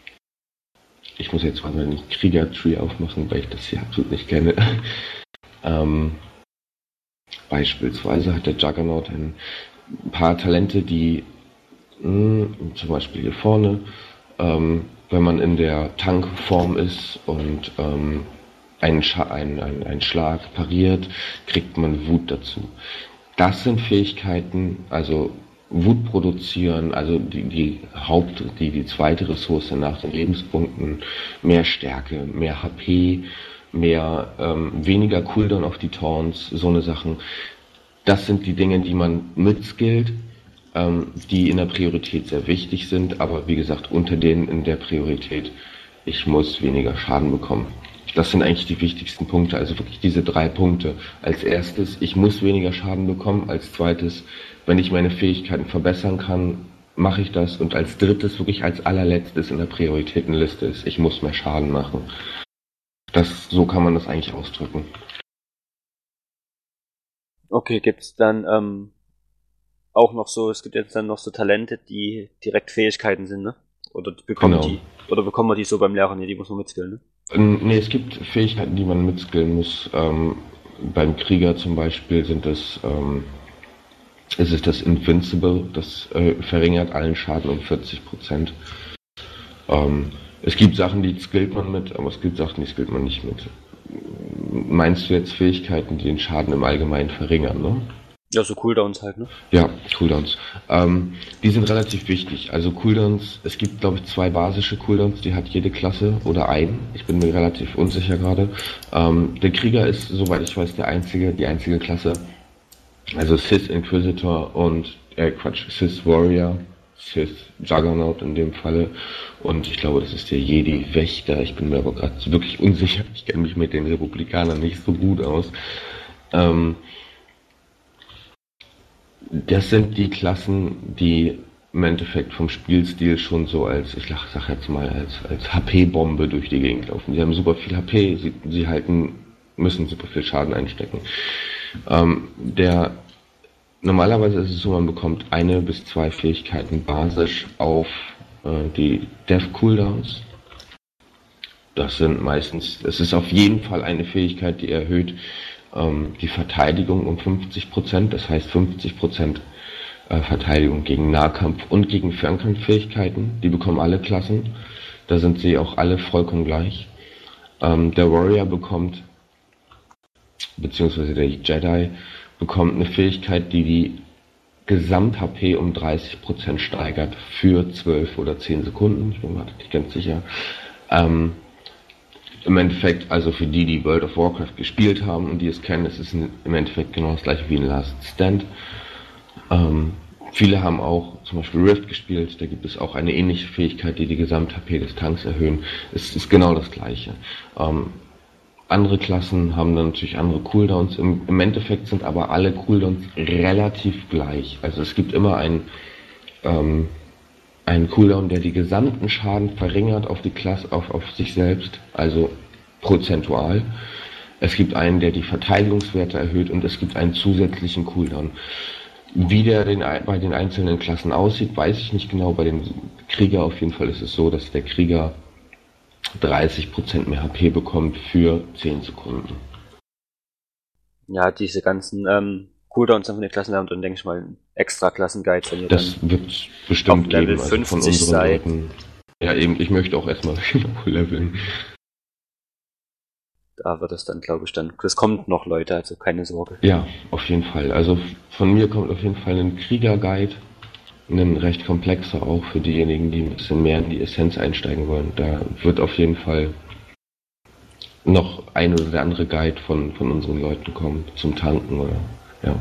ich muss jetzt mal den Krieger-Tree aufmachen, weil ich das hier absolut nicht kenne. ähm, beispielsweise hat der Juggernaut ein paar Talente, die mh, zum Beispiel hier vorne, ähm, wenn man in der Tankform ist und ähm, einen, Scha einen, einen, einen Schlag pariert, kriegt man Wut dazu. Das sind Fähigkeiten, also Wut produzieren, also die, die Haupt, die, die zweite Ressource nach den Lebenspunkten, mehr Stärke, mehr H P, mehr, ähm, weniger Cooldown auf die Taunts, so eine Sachen. Das sind die Dinge, die man mitskillt, ähm, die in der Priorität sehr wichtig sind, aber wie gesagt, unter denen in der Priorität, ich muss weniger Schaden bekommen. Das sind eigentlich die wichtigsten Punkte, also wirklich diese drei Punkte. Als erstes, ich muss weniger Schaden bekommen. Als zweites, wenn ich meine Fähigkeiten verbessern kann, mache ich das. Und als drittes, wirklich als allerletztes in der Prioritätenliste ist, ich muss mehr Schaden machen. Das, so kann man das eigentlich ausdrücken. Okay, gibt's dann ähm, auch noch so, es gibt jetzt dann noch so Talente, die direkt Fähigkeiten sind, ne? Oder bekommen Genau. die, oder bekommen wir die so beim Lehrer? Ne, die muss man mitskillen, ne? Ähm, Nee, es gibt Fähigkeiten, die man mitskillen muss. Ähm, beim Krieger zum Beispiel sind es, ähm, ist es das Invincible, das äh, verringert allen Schaden um vierzig Prozent. Ähm, es gibt Sachen, die skillt man mit, aber es gibt Sachen, die skillt man nicht mit. Meinst du jetzt Fähigkeiten, die den Schaden im Allgemeinen verringern, ne? Ja, so Cooldowns halt, ne? Ja, Cooldowns. Ähm, die sind relativ wichtig. Also Cooldowns, es gibt glaube ich zwei basische Cooldowns, die hat jede Klasse oder ein. Ich bin mir relativ unsicher gerade. Ähm, der Krieger ist, soweit ich weiß, der einzige, die einzige Klasse. Also Sith Inquisitor und, äh Quatsch, Sith Warrior, Sith Juggernaut in dem Falle. Und ich glaube, das ist der Jedi Wächter. Ich bin mir aber gerade wirklich unsicher. Ich kenne mich mit den Republikanern nicht so gut aus. Ähm, Das sind die Klassen, die im Endeffekt vom Spielstil schon so als, ich sag jetzt mal, als, als H P-Bombe durch die Gegend laufen. Sie haben super viel H P, sie, sie halten, müssen super viel Schaden einstecken. Ähm, der, normalerweise ist es so, man bekommt eine bis zwei Fähigkeiten basisch auf äh, die Death Cooldowns. Das sind meistens, es ist auf jeden Fall eine Fähigkeit, die erhöht ähm, die Verteidigung um fünfzig Prozent, das heißt fünfzig Prozent äh, Verteidigung gegen Nahkampf und gegen Fernkampffähigkeiten, die bekommen alle Klassen, da sind sie auch alle vollkommen gleich. Ähm, der Warrior bekommt, beziehungsweise der Jedi bekommt eine Fähigkeit, die die Gesamt-H P um dreißig Prozent steigert für zwölf oder zehn Sekunden, ich bin mir nicht ganz sicher. Ähm, Im Endeffekt, also für die, die World of Warcraft gespielt haben und die es kennen, es ist im Endeffekt genau das gleiche wie in Last Stand. Ähm, viele haben auch zum Beispiel Rift gespielt, da gibt es auch eine ähnliche Fähigkeit, die die Gesamt-H P des Tanks erhöhen. Es ist genau das gleiche. Ähm, andere Klassen haben dann natürlich andere Cooldowns. Im, Im Endeffekt sind aber alle Cooldowns relativ gleich. Also es gibt immer einen ähm, Ein Cooldown, der die gesamten Schaden verringert auf die Klasse, auf, auf sich selbst, also prozentual. Es gibt einen, der die Verteidigungswerte erhöht und es gibt einen zusätzlichen Cooldown. Wie der den, bei den einzelnen Klassen aussieht, weiß ich nicht genau. Bei dem Krieger auf jeden Fall ist es so, dass der Krieger dreißig Prozent mehr H P bekommt für zehn Sekunden. Ja, diese ganzen ähm, Cooldowns von den Klassen und dann denke ich mal extra Klassenguides, wenn ihr Das dann wird bestimmt auf Level geben, also von fünfzig unseren seid. Leuten. Ja eben, ich möchte auch erstmal leveln. Da wird es dann, glaube ich, dann. Es kommt noch Leute, also keine Sorge. Ja, auf jeden Fall. Also von mir kommt auf jeden Fall ein Krieger-Guide, ein recht komplexer auch für diejenigen, die ein bisschen mehr in die Essenz einsteigen wollen. Da wird auf jeden Fall noch ein oder der andere Guide von, von unseren Leuten kommen, zum Tanken oder ja.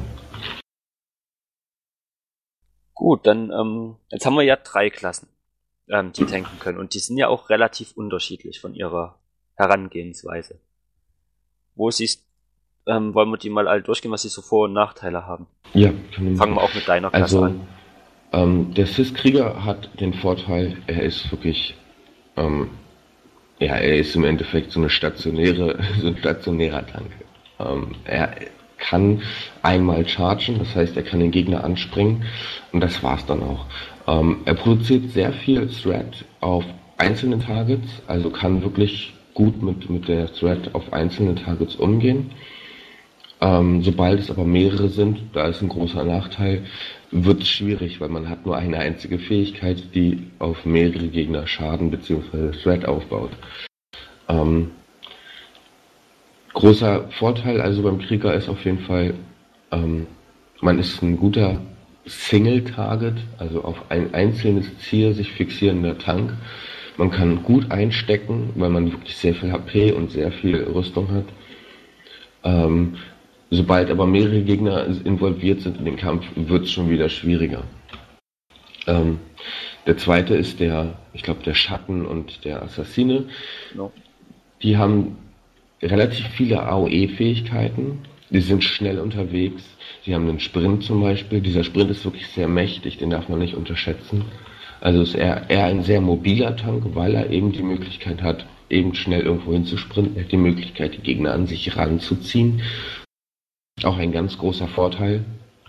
Gut, dann, ähm, jetzt haben wir ja drei Klassen, ähm, die tanken können. Und die sind ja auch relativ unterschiedlich von ihrer Herangehensweise. Wo siehst, ähm, wollen wir die mal alle durchgehen, was sie so Vor- und Nachteile haben? Ja, kann Fangen wir auch mit deiner Klasse also, an. Ähm, der Sith-Krieger hat den Vorteil, er ist wirklich, ähm, ja, er ist im Endeffekt so eine stationäre, so ein stationärer Tank. Ähm, er kann einmal chargen, das heißt, er kann den Gegner anspringen und das war's dann auch. Ähm, er produziert sehr viel Threat auf einzelne Targets, also kann wirklich gut mit, mit der Threat auf einzelne Targets umgehen. Ähm, sobald es aber mehrere sind, da ist ein großer Nachteil, wird es schwierig, weil man hat nur eine einzige Fähigkeit, die auf mehrere Gegner Schaden bzw. Threat aufbaut. Ähm, großer Vorteil also beim Krieger ist auf jeden Fall, ähm, man ist ein guter Single-Target, also auf ein einzelnes Ziel sich fixierender Tank. Man kann gut einstecken, weil man wirklich sehr viel H P und sehr viel Rüstung hat. Ähm, sobald aber mehrere Gegner involviert sind in den Kampf, wird es schon wieder schwieriger. Ähm, der zweite ist der, ich glaube, der Schatten und der Assassine. No. Die haben relativ viele A O E-Fähigkeiten. Die sind schnell unterwegs. Sie haben einen Sprint zum Beispiel. Dieser Sprint ist wirklich sehr mächtig, den darf man nicht unterschätzen. Also ist er eher ein sehr mobiler Tank, weil er eben die Möglichkeit hat, eben schnell irgendwo hinzusprinten. Er hat die Möglichkeit, die Gegner an sich ranzuziehen. Auch ein ganz großer Vorteil.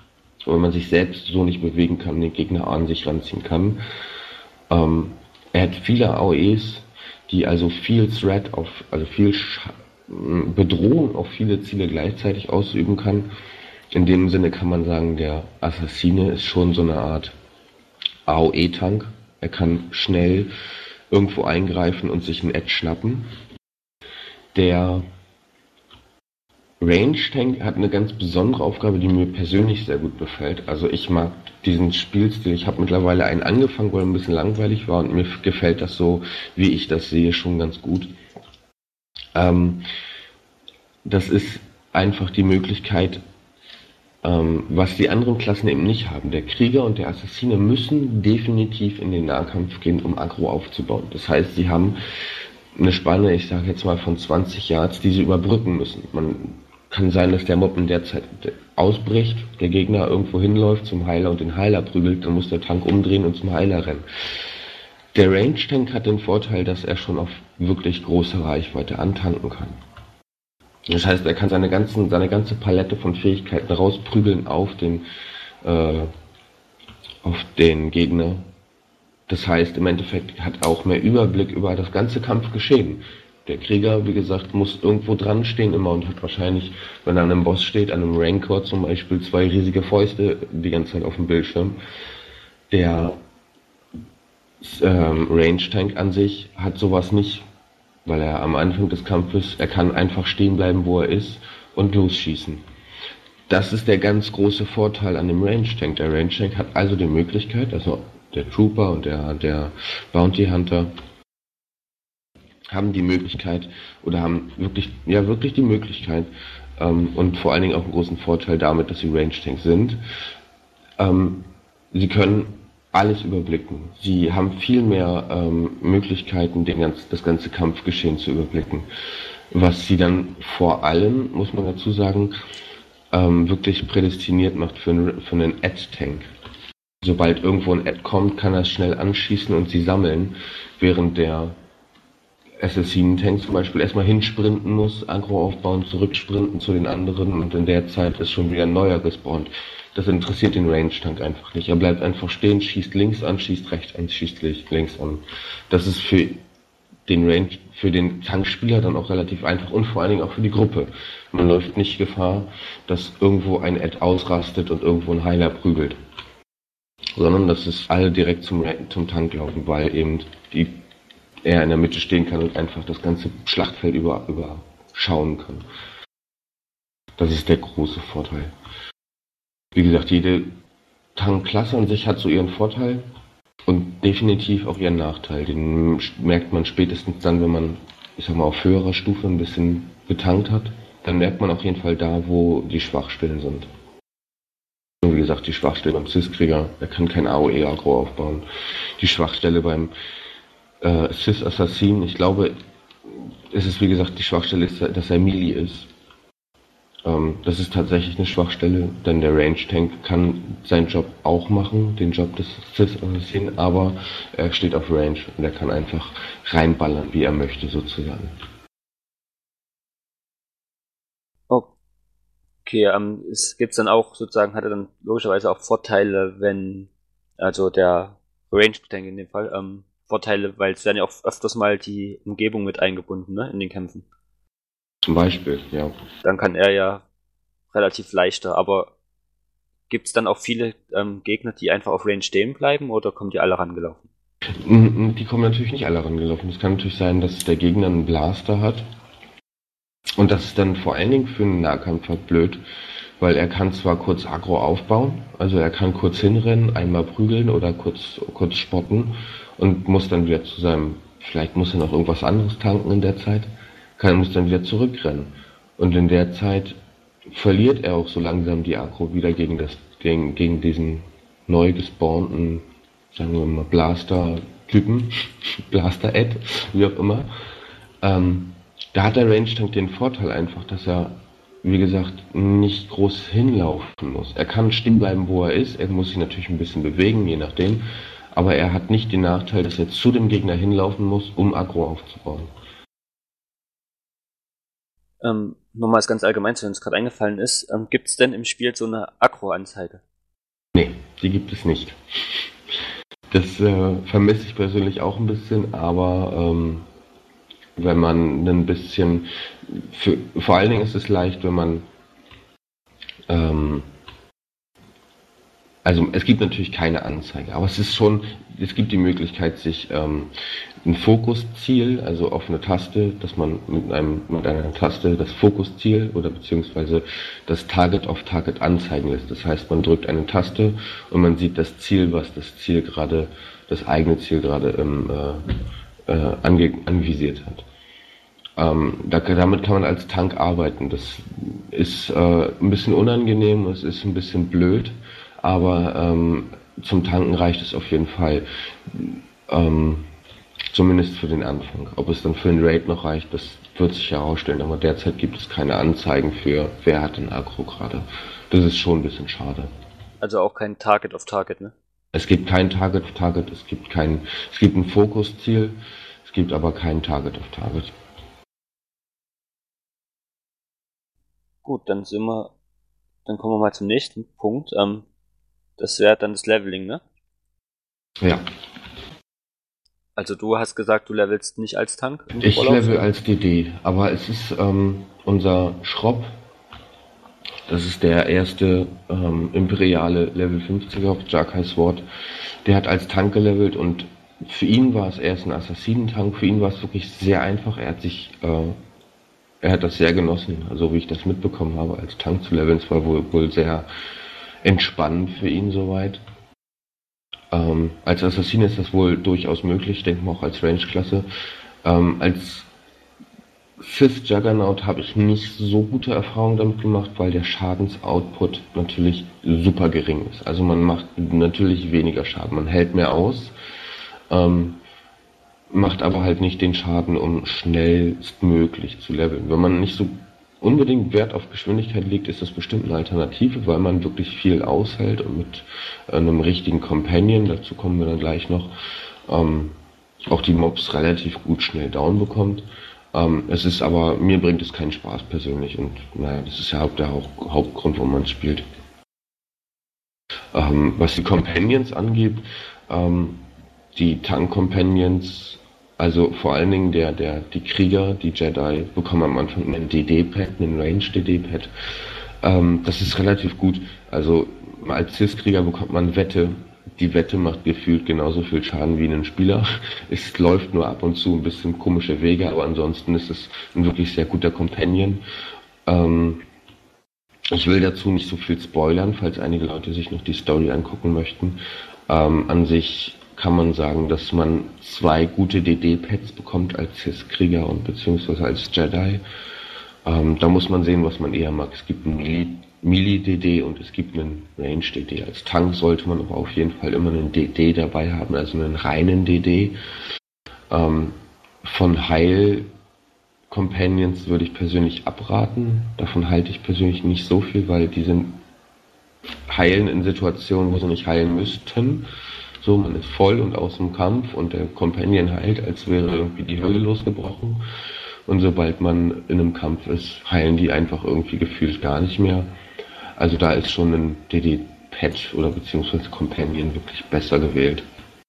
weil man sich selbst so nicht bewegen kann, den Gegner an sich ranziehen kann. Ähm, er hat viele A O Es, die also viel Threat auf, also viel Sch- Bedrohung auf viele Ziele gleichzeitig ausüben kann. In dem Sinne kann man sagen, der Assassine ist schon so eine Art A O E-Tank. Er kann schnell irgendwo eingreifen und sich ein Edge schnappen. Der Range Tank hat eine ganz besondere Aufgabe, die mir persönlich sehr gut gefällt. Also ich mag diesen Spielstil. Ich habe mittlerweile einen angefangen, weil er ein bisschen langweilig war und mir gefällt das so, wie ich das sehe, schon ganz gut. Ähm, das ist einfach die Möglichkeit, ähm, was die anderen Klassen eben nicht haben. Der Krieger und der Assassine müssen definitiv in den Nahkampf gehen, um Aggro aufzubauen. Das heißt, sie haben eine Spanne, ich sage jetzt mal von zwanzig Yards, die sie überbrücken müssen. Man kann sein, dass der Mob in der Zeit ausbricht, der Gegner irgendwo hinläuft zum Heiler und den Heiler prügelt, dann muss der Tank umdrehen und zum Heiler rennen. Der Range Tank hat den Vorteil, dass er schon auf wirklich große Reichweite antanken kann. Das heißt, er kann seine, ganzen, seine ganze Palette von Fähigkeiten rausprügeln auf den, äh, auf den Gegner. Das heißt, im Endeffekt hat er auch mehr Überblick über das ganze Kampfgeschehen. Der Krieger, wie gesagt, muss irgendwo dran stehen immer und hat wahrscheinlich, wenn er an einem Boss steht, an einem Rancor zum Beispiel, zwei riesige Fäuste die ganze Zeit auf dem Bildschirm. Der ähm, Range Tank an sich hat sowas nicht, weil er am Anfang des Kampfes, er kann einfach stehen bleiben, wo er ist und losschießen. Das ist der ganz große Vorteil an dem Range Tank. Der Range Tank hat also die Möglichkeit, also der Trooper und der, der Bounty Hunter haben die Möglichkeit oder haben wirklich, ja wirklich die Möglichkeit ähm, und vor allen Dingen auch einen großen Vorteil damit, dass sie Range Tanks sind. Ähm, sie können alles überblicken. Sie haben viel mehr ähm, Möglichkeiten, den ganz, das ganze Kampfgeschehen zu überblicken. Was sie dann vor allem, muss man dazu sagen, ähm, wirklich prädestiniert macht für, einen- für einen Ad-Tank. Sobald irgendwo ein Ad kommt, kann er es schnell anschießen und sie sammeln, während der Assassinen-Tank zum Beispiel erstmal hinsprinten muss, Aggro aufbauen, zurücksprinten zu den anderen und in der Zeit ist schon wieder ein neuer gespawnt. Das interessiert den Range-Tank einfach nicht. Er bleibt einfach stehen, schießt links an, schießt rechts an, schießt links an. Das ist für den Range, für den Tankspieler dann auch relativ einfach und vor allen Dingen auch für die Gruppe. Man läuft nicht Gefahr, dass irgendwo ein Ad ausrastet und irgendwo ein Heiler prügelt. Sondern dass es alle direkt zum, zum Tank laufen, weil eben die er in der Mitte stehen kann und einfach das ganze Schlachtfeld über, überschauen kann. Das ist der große Vorteil. Wie gesagt, jede Tankklasse an sich hat so ihren Vorteil und definitiv auch ihren Nachteil. Den merkt man spätestens dann, wenn man, ich sag mal, auf höherer Stufe ein bisschen betankt hat. Dann merkt man auf jeden Fall da, wo die Schwachstellen sind. Und wie gesagt, die Schwachstelle beim Sys-Krieger, er kann kein A O E-Aggro aufbauen. Die Schwachstelle beim Äh, Sys Assassin, ich glaube, es ist wie gesagt, die Schwachstelle ist, dass er Melee ist. Ähm, das ist tatsächlich eine Schwachstelle, denn der Range Tank kann seinen Job auch machen, den Job des Sys Assassin, aber er steht auf Range und er kann einfach reinballern, wie er möchte sozusagen. Okay, ähm, es gibt's dann auch sozusagen, hat er dann logischerweise auch Vorteile, wenn, also der Range Tank in dem Fall, ähm, Vorteile, weil es werden ja auch öfters mal die Umgebung mit eingebunden, ne, in den Kämpfen. Zum Beispiel, ja. Dann kann er ja relativ leichter, aber gibt's dann auch viele ähm, Gegner, die einfach auf Range stehen bleiben oder kommen die alle rangelaufen? Die kommen natürlich nicht alle rangelaufen. Es kann natürlich sein, dass der Gegner einen Blaster hat. Und das ist dann vor allen Dingen für einen Nahkämpfer blöd, weil er kann zwar kurz Aggro aufbauen, also er kann kurz hinrennen, einmal prügeln oder kurz, kurz spotten und muss dann wieder zu seinem, vielleicht muss er noch irgendwas anderes tanken in der Zeit, kann, muss dann wieder zurückrennen. Und in der Zeit verliert er auch so langsam die Aggro wieder gegen das, gegen, gegen diesen neu gespawnten, sagen wir mal, Blaster-Typen, Blaster-Ad, wie auch immer. Ähm, Da hat der Range Tank den Vorteil einfach, dass er, wie gesagt, nicht groß hinlaufen muss. Er kann stehen bleiben, wo er ist. Er muss sich natürlich ein bisschen bewegen, je nachdem. Aber er hat nicht den Nachteil, dass er zu dem Gegner hinlaufen muss, um Aggro aufzubauen. Ähm, nochmal ganz allgemein, zu uns gerade eingefallen ist, ähm, gibt's denn im Spiel so eine Aggro-Anzeige? Nee, die gibt es nicht. Das äh, vermisse ich persönlich auch ein bisschen, aber ähm, wenn man ein bisschen, für, vor allen Dingen ist es leicht, wenn man, ähm, also es gibt natürlich keine Anzeige, aber es ist schon, es gibt die Möglichkeit, sich ähm, ein Fokusziel, also auf eine Taste, dass man mit einem mit einer Taste das Fokusziel oder beziehungsweise das Target auf Target anzeigen lässt. Das heißt, man drückt eine Taste und man sieht das Ziel, was das Ziel gerade, das eigene Ziel gerade ähm, äh, äh, ange, anvisiert hat. Ähm, da, damit kann man als Tank arbeiten. Das ist äh, ein bisschen unangenehm, es ist ein bisschen blöd, aber ähm, zum Tanken reicht es auf jeden Fall. Ähm, Zumindest für den Anfang. Ob es dann für den Raid noch reicht, das wird sich herausstellen. Aber derzeit gibt es keine Anzeigen für, wer hat den Aggro gerade. Das ist schon ein bisschen schade. Also auch kein Target auf Target, ne? Es gibt kein Target auf Target, es gibt kein, es gibt ein Fokusziel, es gibt aber kein Target auf Target. Gut, dann sind wir, dann kommen wir mal zum nächsten Punkt. Ähm, das wäre dann das Leveling, ne? Ja. Also du hast gesagt, du levelst nicht als Tank? Ich level als D D, aber es ist ähm, unser Schropp, das ist der erste ähm, imperiale Level fünfziger auf Jarkai Sword, der hat als Tank gelevelt und für ihn war es erst ein Assassinentank, für ihn war es wirklich sehr einfach, er hat sich, äh, er hat das sehr genossen, also wie ich das mitbekommen habe, als Tank zu leveln, es war wohl, wohl sehr entspannend für ihn soweit. Ähm, als Assassin ist das wohl durchaus möglich, ich denke mal auch als Range-Klasse. Ähm, als Sith Juggernaut habe ich nicht so gute Erfahrungen damit gemacht, weil der Schadensoutput natürlich super gering ist. Also man macht natürlich weniger Schaden, man hält mehr aus, ähm, macht aber halt nicht den Schaden, um schnellstmöglich zu leveln. Wenn man nicht so unbedingt Wert auf Geschwindigkeit legt, ist das bestimmt eine Alternative, weil man wirklich viel aushält und mit einem richtigen Companion, dazu kommen wir dann gleich noch, ähm, auch die Mobs relativ gut schnell down bekommt. Ähm, es ist aber, mir bringt es keinen Spaß persönlich und naja, das ist ja auch der Haupt, Hauptgrund, warum man spielt. Ähm, was die Companions angeht, ähm, die Tank-Companions, also vor allen Dingen der, der, die Krieger, die Jedi, bekommen am Anfang einen D D-Pad, einen Range-D D-Pad. Ähm, das ist relativ gut. Also als Sith-Krieger bekommt man Wette. Die Wette macht gefühlt genauso viel Schaden wie ein Spieler. Es läuft nur ab und zu ein bisschen komische Wege, aber ansonsten ist es ein wirklich sehr guter Companion. Ähm, ich will dazu nicht so viel spoilern, falls einige Leute sich noch die Story angucken möchten. Ähm, an sich kann man sagen, dass man zwei gute D D-Pads bekommt als Sith-Krieger und beziehungsweise als Jedi. Ähm, da muss man sehen, was man eher mag. Es gibt einen Melee-D D und es gibt einen Range-D D. Als Tank sollte man aber auf jeden Fall immer einen D D dabei haben, also einen reinen D D. Ähm, von Heil-Companions würde ich persönlich abraten. Davon halte ich persönlich nicht so viel, weil die sind heilen in Situationen, wo sie nicht heilen müssten. So, man ist voll und aus dem Kampf und der Companion heilt, als wäre irgendwie die Hölle losgebrochen. Und sobald man in einem Kampf ist, heilen die einfach irgendwie gefühlt gar nicht mehr. Also da ist schon ein D D-Pad oder beziehungsweise Companion wirklich besser gewählt.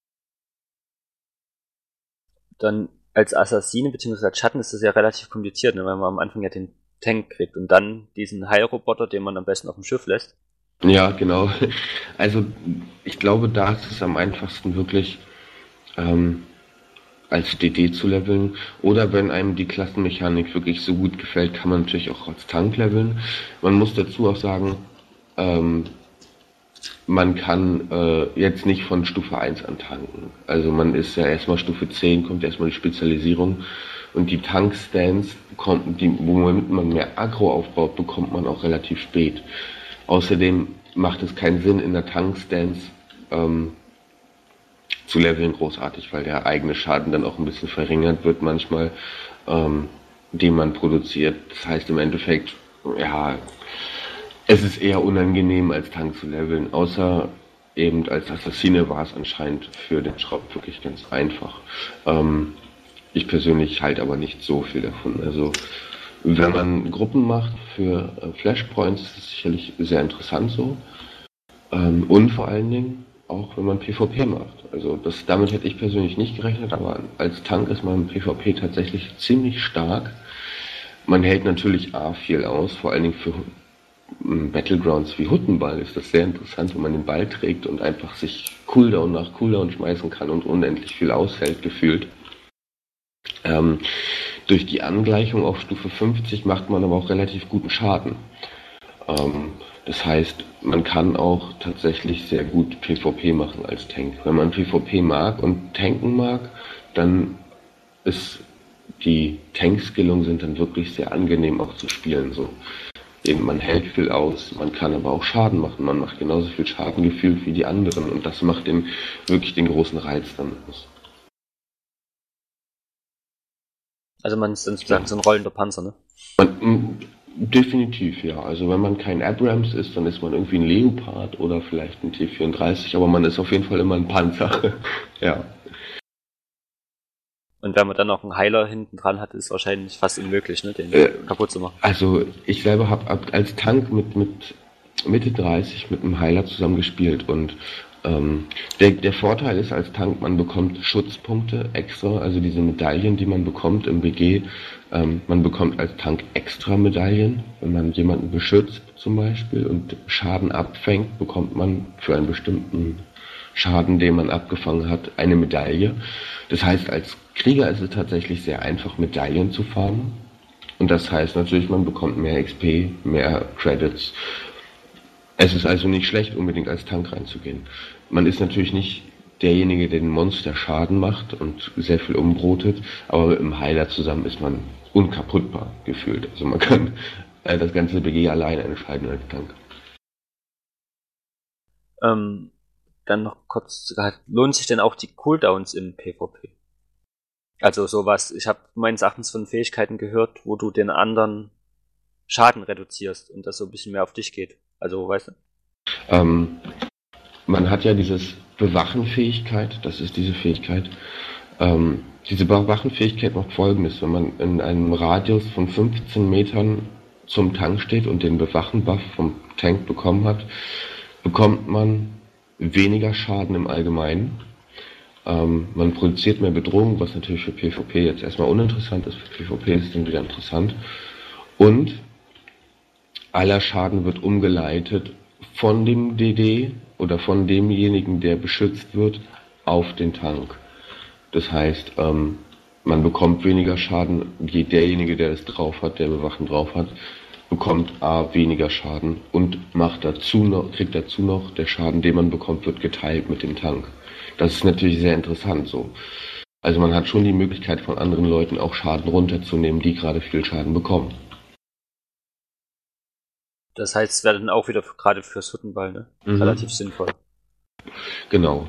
Dann als Assassine bzw. als Schatten ist das ja relativ kompliziert, ne, weil man am Anfang ja den Tank kriegt und dann diesen Heilroboter, den man am besten auf dem Schiff lässt. Ja, genau. Also ich glaube, da ist es am einfachsten wirklich ähm, als D D zu leveln. Oder wenn einem die Klassenmechanik wirklich so gut gefällt, kann man natürlich auch als Tank leveln. Man muss dazu auch sagen, ähm, man kann äh, jetzt nicht von Stufe eins an tanken. Also man ist ja erstmal Stufe zehn, kommt erstmal die Spezialisierung. Und die Tankstands, bekommt, die, womit man mehr Aggro aufbaut, bekommt man auch relativ spät. Außerdem macht es keinen Sinn, in der Tankstance ähm, zu leveln großartig, weil der eigene Schaden dann auch ein bisschen verringert wird manchmal, ähm, den man produziert. Das heißt im Endeffekt, ja, es ist eher unangenehm als Tank zu leveln, außer eben als Assassine war es anscheinend für den Schraub wirklich ganz einfach. Ähm, ich persönlich halte aber nicht so viel davon. Also wenn man Gruppen macht für äh, Flashpoints, ist es sicherlich sehr interessant so. Ähm, und vor allen Dingen auch, wenn man PvP macht. Also das, damit hätte ich persönlich nicht gerechnet, aber als Tank ist man im PvP tatsächlich ziemlich stark. Man hält natürlich A viel aus, vor allen Dingen für Battlegrounds wie Huttenball ist das sehr interessant, wenn man den Ball trägt und einfach sich Cooldown nach Cooldown schmeißen kann und unendlich viel aushält, gefühlt. Ähm, durch die Angleichung auf Stufe fünfzig macht man aber auch relativ guten Schaden. Ähm, das heißt, man kann auch tatsächlich sehr gut PvP machen als Tank. Wenn man PvP mag und tanken mag, dann ist die Tank-Skillungen sind dann wirklich sehr angenehm auch zu spielen. So. Man hält viel aus, man kann aber auch Schaden machen. Man macht genauso viel Schaden gefühlt wie die anderen und das macht den, wirklich den großen Reiz dann aus. Also man ist dann sozusagen ja. so ein rollender Panzer, ne? Man, definitiv, ja. Also wenn man kein Abrams ist, dann ist man irgendwie ein Leopard oder vielleicht ein T vierunddreißig, aber man ist auf jeden Fall immer ein Panzer. Ja. Und wenn man dann noch einen Heiler hinten dran hat, ist es wahrscheinlich fast unmöglich, ne, den äh, kaputt zu machen. Also ich selber habe als Tank mit, mit Mitte dreißig mit einem Heiler zusammen gespielt und ähm, der, der Vorteil ist als Tank, man bekommt Schutzpunkte extra, also diese Medaillen, die man bekommt im B G, ähm, man bekommt als Tank extra Medaillen, wenn man jemanden beschützt zum Beispiel und Schaden abfängt, bekommt man für einen bestimmten Schaden, den man abgefangen hat, eine Medaille. Das heißt, als Krieger ist es tatsächlich sehr einfach, Medaillen zu farmen. Und das heißt natürlich, man bekommt mehr X P, mehr Credits. Es ist also nicht schlecht, unbedingt als Tank reinzugehen. Man ist natürlich nicht derjenige, der den Monster Schaden macht und sehr viel umbrotet, aber mit einem Heiler zusammen ist man unkaputtbar gefühlt. Also man kann äh, das ganze B G allein entscheiden als Tank. Ähm, dann noch kurz, lohnt sich denn auch die Cooldowns im PvP? Also sowas, ich habe meines Erachtens von Fähigkeiten gehört, wo du den anderen Schaden reduzierst und das so ein bisschen mehr auf dich geht. Also, weißt du? Ähm, man hat ja dieses Bewachenfähigkeit, das ist diese Fähigkeit. Ähm, diese Bewachenfähigkeit macht Folgendes, wenn man in einem Radius von fünfzehn Metern zum Tank steht und den Bewachen-Buff vom Tank bekommen hat, bekommt man weniger Schaden im Allgemeinen. Ähm, man produziert mehr Bedrohung, was natürlich für PvP jetzt erstmal uninteressant ist. Für PvP ist es dann wieder interessant. Und aller Schaden wird umgeleitet von dem D D oder von demjenigen, der beschützt wird, auf den Tank. Das heißt, ähm, man bekommt weniger Schaden, derjenige, der es drauf hat, der Bewachen drauf hat, bekommt A weniger Schaden und macht dazu noch, kriegt dazu noch, der Schaden, den man bekommt, wird geteilt mit dem Tank. Das ist natürlich sehr interessant so. Also man hat schon die Möglichkeit von anderen Leuten auch Schaden runterzunehmen, die gerade viel Schaden bekommen. Das heißt, es wäre dann auch wieder für, gerade fürs Huttenball, ne? Mhm. Relativ sinnvoll. Genau.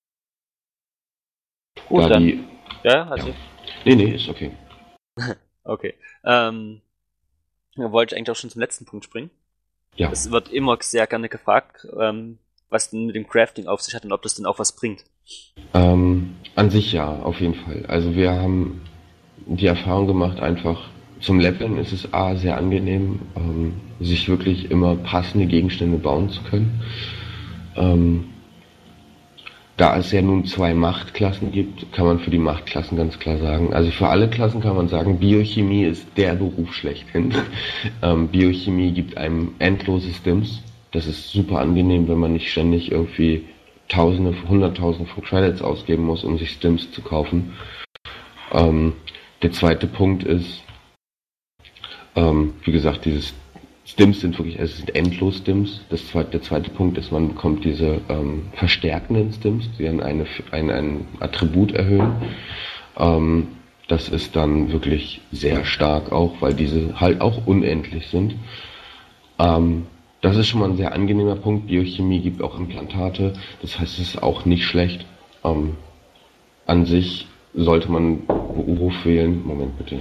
Gut, da dann. Die, ja, also. Ja. Nee, nee, ist okay. Okay. Ähm, da wollte ich eigentlich auch schon zum letzten Punkt springen. Ja. Es wird immer sehr gerne gefragt, ähm, was denn mit dem Crafting auf sich hat und ob das denn auch was bringt. Ähm, an sich ja, auf jeden Fall. Also wir haben die Erfahrung gemacht, einfach zum Leveln ist es A, sehr angenehm, ähm, sich wirklich immer passende Gegenstände bauen zu können. Ähm, da es ja nun zwei Machtklassen gibt, kann man für die Machtklassen ganz klar sagen, also für alle Klassen kann man sagen, Biochemie ist der Beruf schlechthin. ähm, Biochemie gibt einem endlose Stims. Das ist super angenehm, wenn man nicht ständig irgendwie Tausende, Hunderttausende von Credits ausgeben muss, um sich Stims zu kaufen. Ähm, der zweite Punkt ist, ähm, wie gesagt, dieses Stims sind wirklich, es sind endlos Stims. Das zweite, der zweite Punkt ist, man bekommt diese ähm, verstärkenden Stims, die dann eine, ein, ein Attribut erhöhen. Ähm, das ist dann wirklich sehr stark auch, weil diese halt auch unendlich sind. Ähm, Das ist schon mal ein sehr angenehmer Punkt. Biochemie gibt auch Implantate, das heißt, es ist auch nicht schlecht. Ähm, an sich sollte man Beruf wählen. Moment bitte.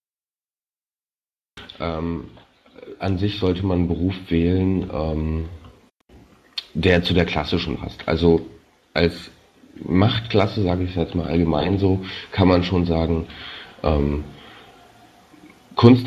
Ähm, an sich sollte man einen Beruf wählen, ähm, der zu der Klasse schon passt. Also als Machtklasse, sage ich jetzt mal allgemein so, kann man schon sagen, ähm,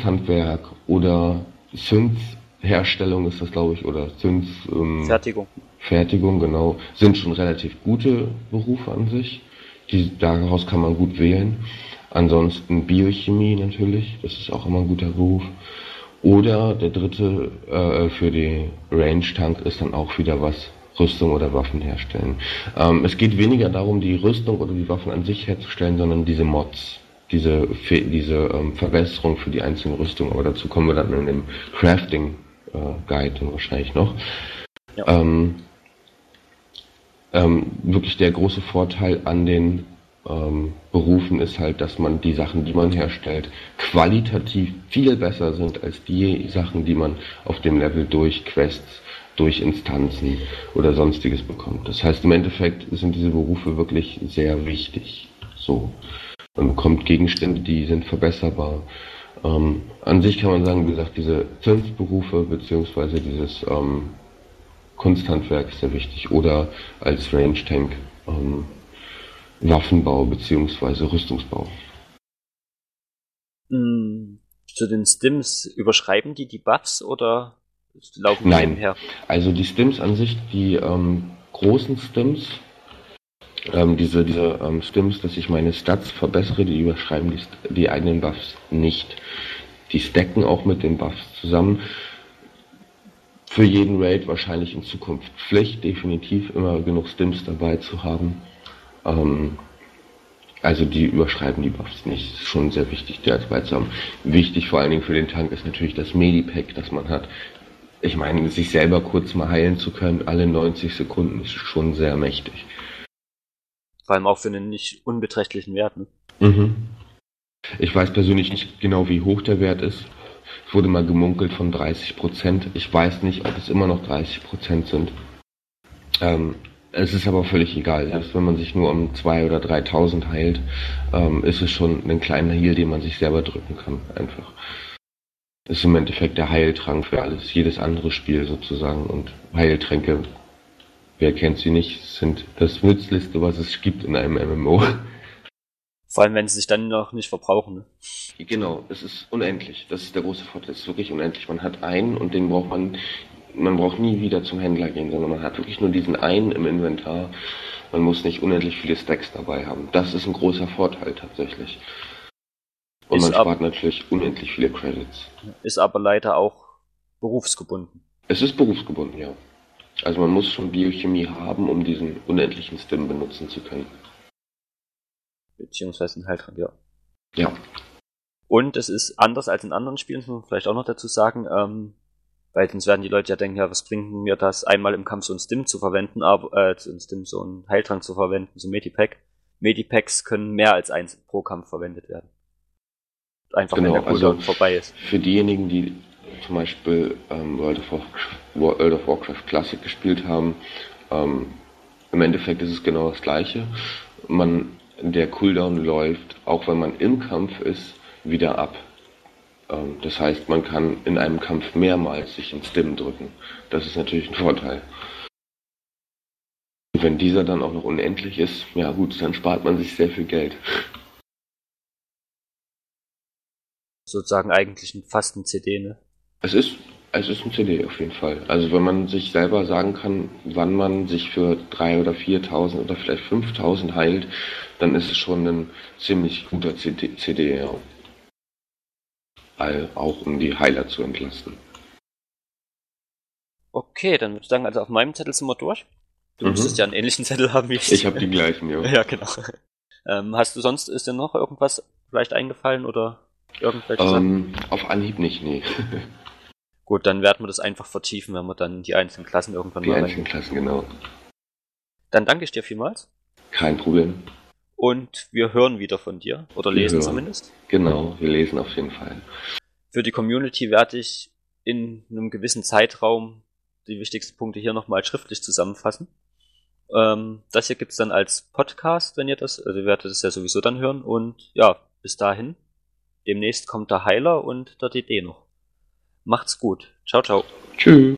Kunsthandwerk oder Synth Herstellung ist das, glaube ich, oder Synth... Ähm, Fertigung. Fertigung, genau, sind schon relativ gute Berufe an sich. Die, daraus kann man gut wählen. Ansonsten Biochemie natürlich, das ist auch immer ein guter Beruf. Oder der dritte äh, für die Range-Tank ist dann auch wieder was, Rüstung oder Waffen herstellen. Ähm, es geht weniger darum, die Rüstung oder die Waffen an sich herzustellen, sondern diese Mods, diese, diese ähm, Verbesserung für die einzelnen Rüstungen. Aber dazu kommen wir dann in dem Crafting-Guide äh, wahrscheinlich noch. Ja. Ähm, ähm, wirklich der große Vorteil an den ähm, Berufen ist halt, dass man die Sachen, die man herstellt, qualitativ viel besser sind als die Sachen, die man auf dem Level durch Quests, durch Instanzen oder sonstiges bekommt. Das heißt, im Endeffekt sind diese Berufe wirklich sehr wichtig. So. Man bekommt Gegenstände, die sind verbesserbar. Ähm, an sich kann man sagen, wie gesagt, diese fünf Berufe beziehungsweise dieses ähm, Kunsthandwerk ist sehr wichtig. Oder als Range Tank ähm, Waffenbau beziehungsweise Rüstungsbau. Mm, zu den Stims, überschreiben die die Buffs oder laufen die Nein, nebenher? Also die Stims an sich, die ähm, großen Stims, ähm, diese, diese ähm, Stims, dass ich meine Stats verbessere, die überschreiben die, die eigenen Buffs nicht. Die stacken auch mit den Buffs zusammen. Für jeden Raid wahrscheinlich in Zukunft Pflicht, definitiv immer genug Stims dabei zu haben. Ähm, also die überschreiben die Buffs nicht. Das ist schon sehr wichtig, die dabei zu haben. Wichtig vor allen Dingen für den Tank ist natürlich das Medipack, das man hat. Ich meine, sich selber kurz mal heilen zu können, alle neunzig Sekunden, ist schon sehr mächtig. Vor allem auch für einen nicht unbeträchtlichen Wert, ne? Mhm. Ich weiß persönlich nicht genau, wie hoch der Wert ist. Es wurde mal gemunkelt von dreißig Prozent. Ich weiß nicht, ob es immer noch dreißig Prozent sind. Ähm, es ist aber völlig egal. Selbst wenn man sich nur um zweitausend oder dreitausend heilt, ähm, ist es schon ein kleiner Heal, den man sich selber drücken kann, einfach. Das ist im Endeffekt der Heiltrank für alles, jedes andere Spiel sozusagen. Und Heiltränke, wer kennt sie nicht, sind das Nützlichste, was es gibt in einem M M O. Vor allem, wenn sie sich dann noch nicht verbrauchen. Ne? Genau, es ist unendlich. Das ist der große Vorteil. Es ist wirklich unendlich. Man hat einen und den braucht man, man braucht nie wieder zum Händler gehen, sondern man hat wirklich nur diesen einen im Inventar. Man muss nicht unendlich viele Stacks dabei haben. Das ist ein großer Vorteil tatsächlich. Und man spart natürlich unendlich viele Credits. Ist aber leider auch berufsgebunden. Es ist berufsgebunden, ja. Also man muss schon Biochemie haben, um diesen unendlichen Stim benutzen zu können. Beziehungsweise ein Heiltrank, ja. Ja. Und es ist anders als in anderen Spielen, muss man vielleicht auch noch dazu sagen, ähm, weil sonst werden die Leute ja denken, ja, was bringt mir das, einmal im Kampf so ein Stim zu verwenden, aber äh, so ein Stim, so ein Heiltrank zu verwenden, so ein Medipack. Medipacks können mehr als eins pro Kampf verwendet werden. Einfach genau, wenn der Cooldown also vorbei ist. Für diejenigen, die zum Beispiel ähm, World, of Warcraft, World of Warcraft Classic gespielt haben, ähm, im Endeffekt ist es genau das gleiche. Man, der Cooldown läuft, auch wenn man im Kampf ist, wieder ab. Ähm, das heißt, man kann in einem Kampf mehrmals sich in Stim drücken. Das ist natürlich ein Vorteil. Und wenn dieser dann auch noch unendlich ist, ja gut, dann spart man sich sehr viel Geld. Sozusagen eigentlich fast ein C D, ne? Es ist, es ist ein C D auf jeden Fall. Also wenn man sich selber sagen kann, wann man sich für dreitausend oder viertausend oder vielleicht fünftausend heilt, dann ist es schon ein ziemlich guter C D, C D ja. All, auch um die Heiler zu entlasten. Okay, dann würde ich sagen, also auf meinem Zettel sind wir durch. Du mhm. müsstest ja einen ähnlichen Zettel haben wie ich. Ich habe die gleichen, ja. Ja, genau. Ähm, hast du sonst, ist dir noch irgendwas vielleicht eingefallen oder irgendwelche ähm, Sachen? Auf Anhieb nicht, nee. Gut, dann werden wir das einfach vertiefen, wenn wir dann die einzelnen Klassen irgendwann die mal Die einzelnen Klassen, genau. Dann danke ich dir vielmals. Kein Problem. Und wir hören wieder von dir. Oder wir lesen hören. zumindest. Genau, wir lesen auf jeden Fall. Für die Community werde ich in einem gewissen Zeitraum die wichtigsten Punkte hier nochmal schriftlich zusammenfassen. Ähm, das hier gibt's dann als Podcast, wenn ihr das, also ihr werdet das ja sowieso dann hören. Und ja, bis dahin. Demnächst kommt der Heiler und der D D noch. Macht's gut. Ciao, ciao. Tschüss.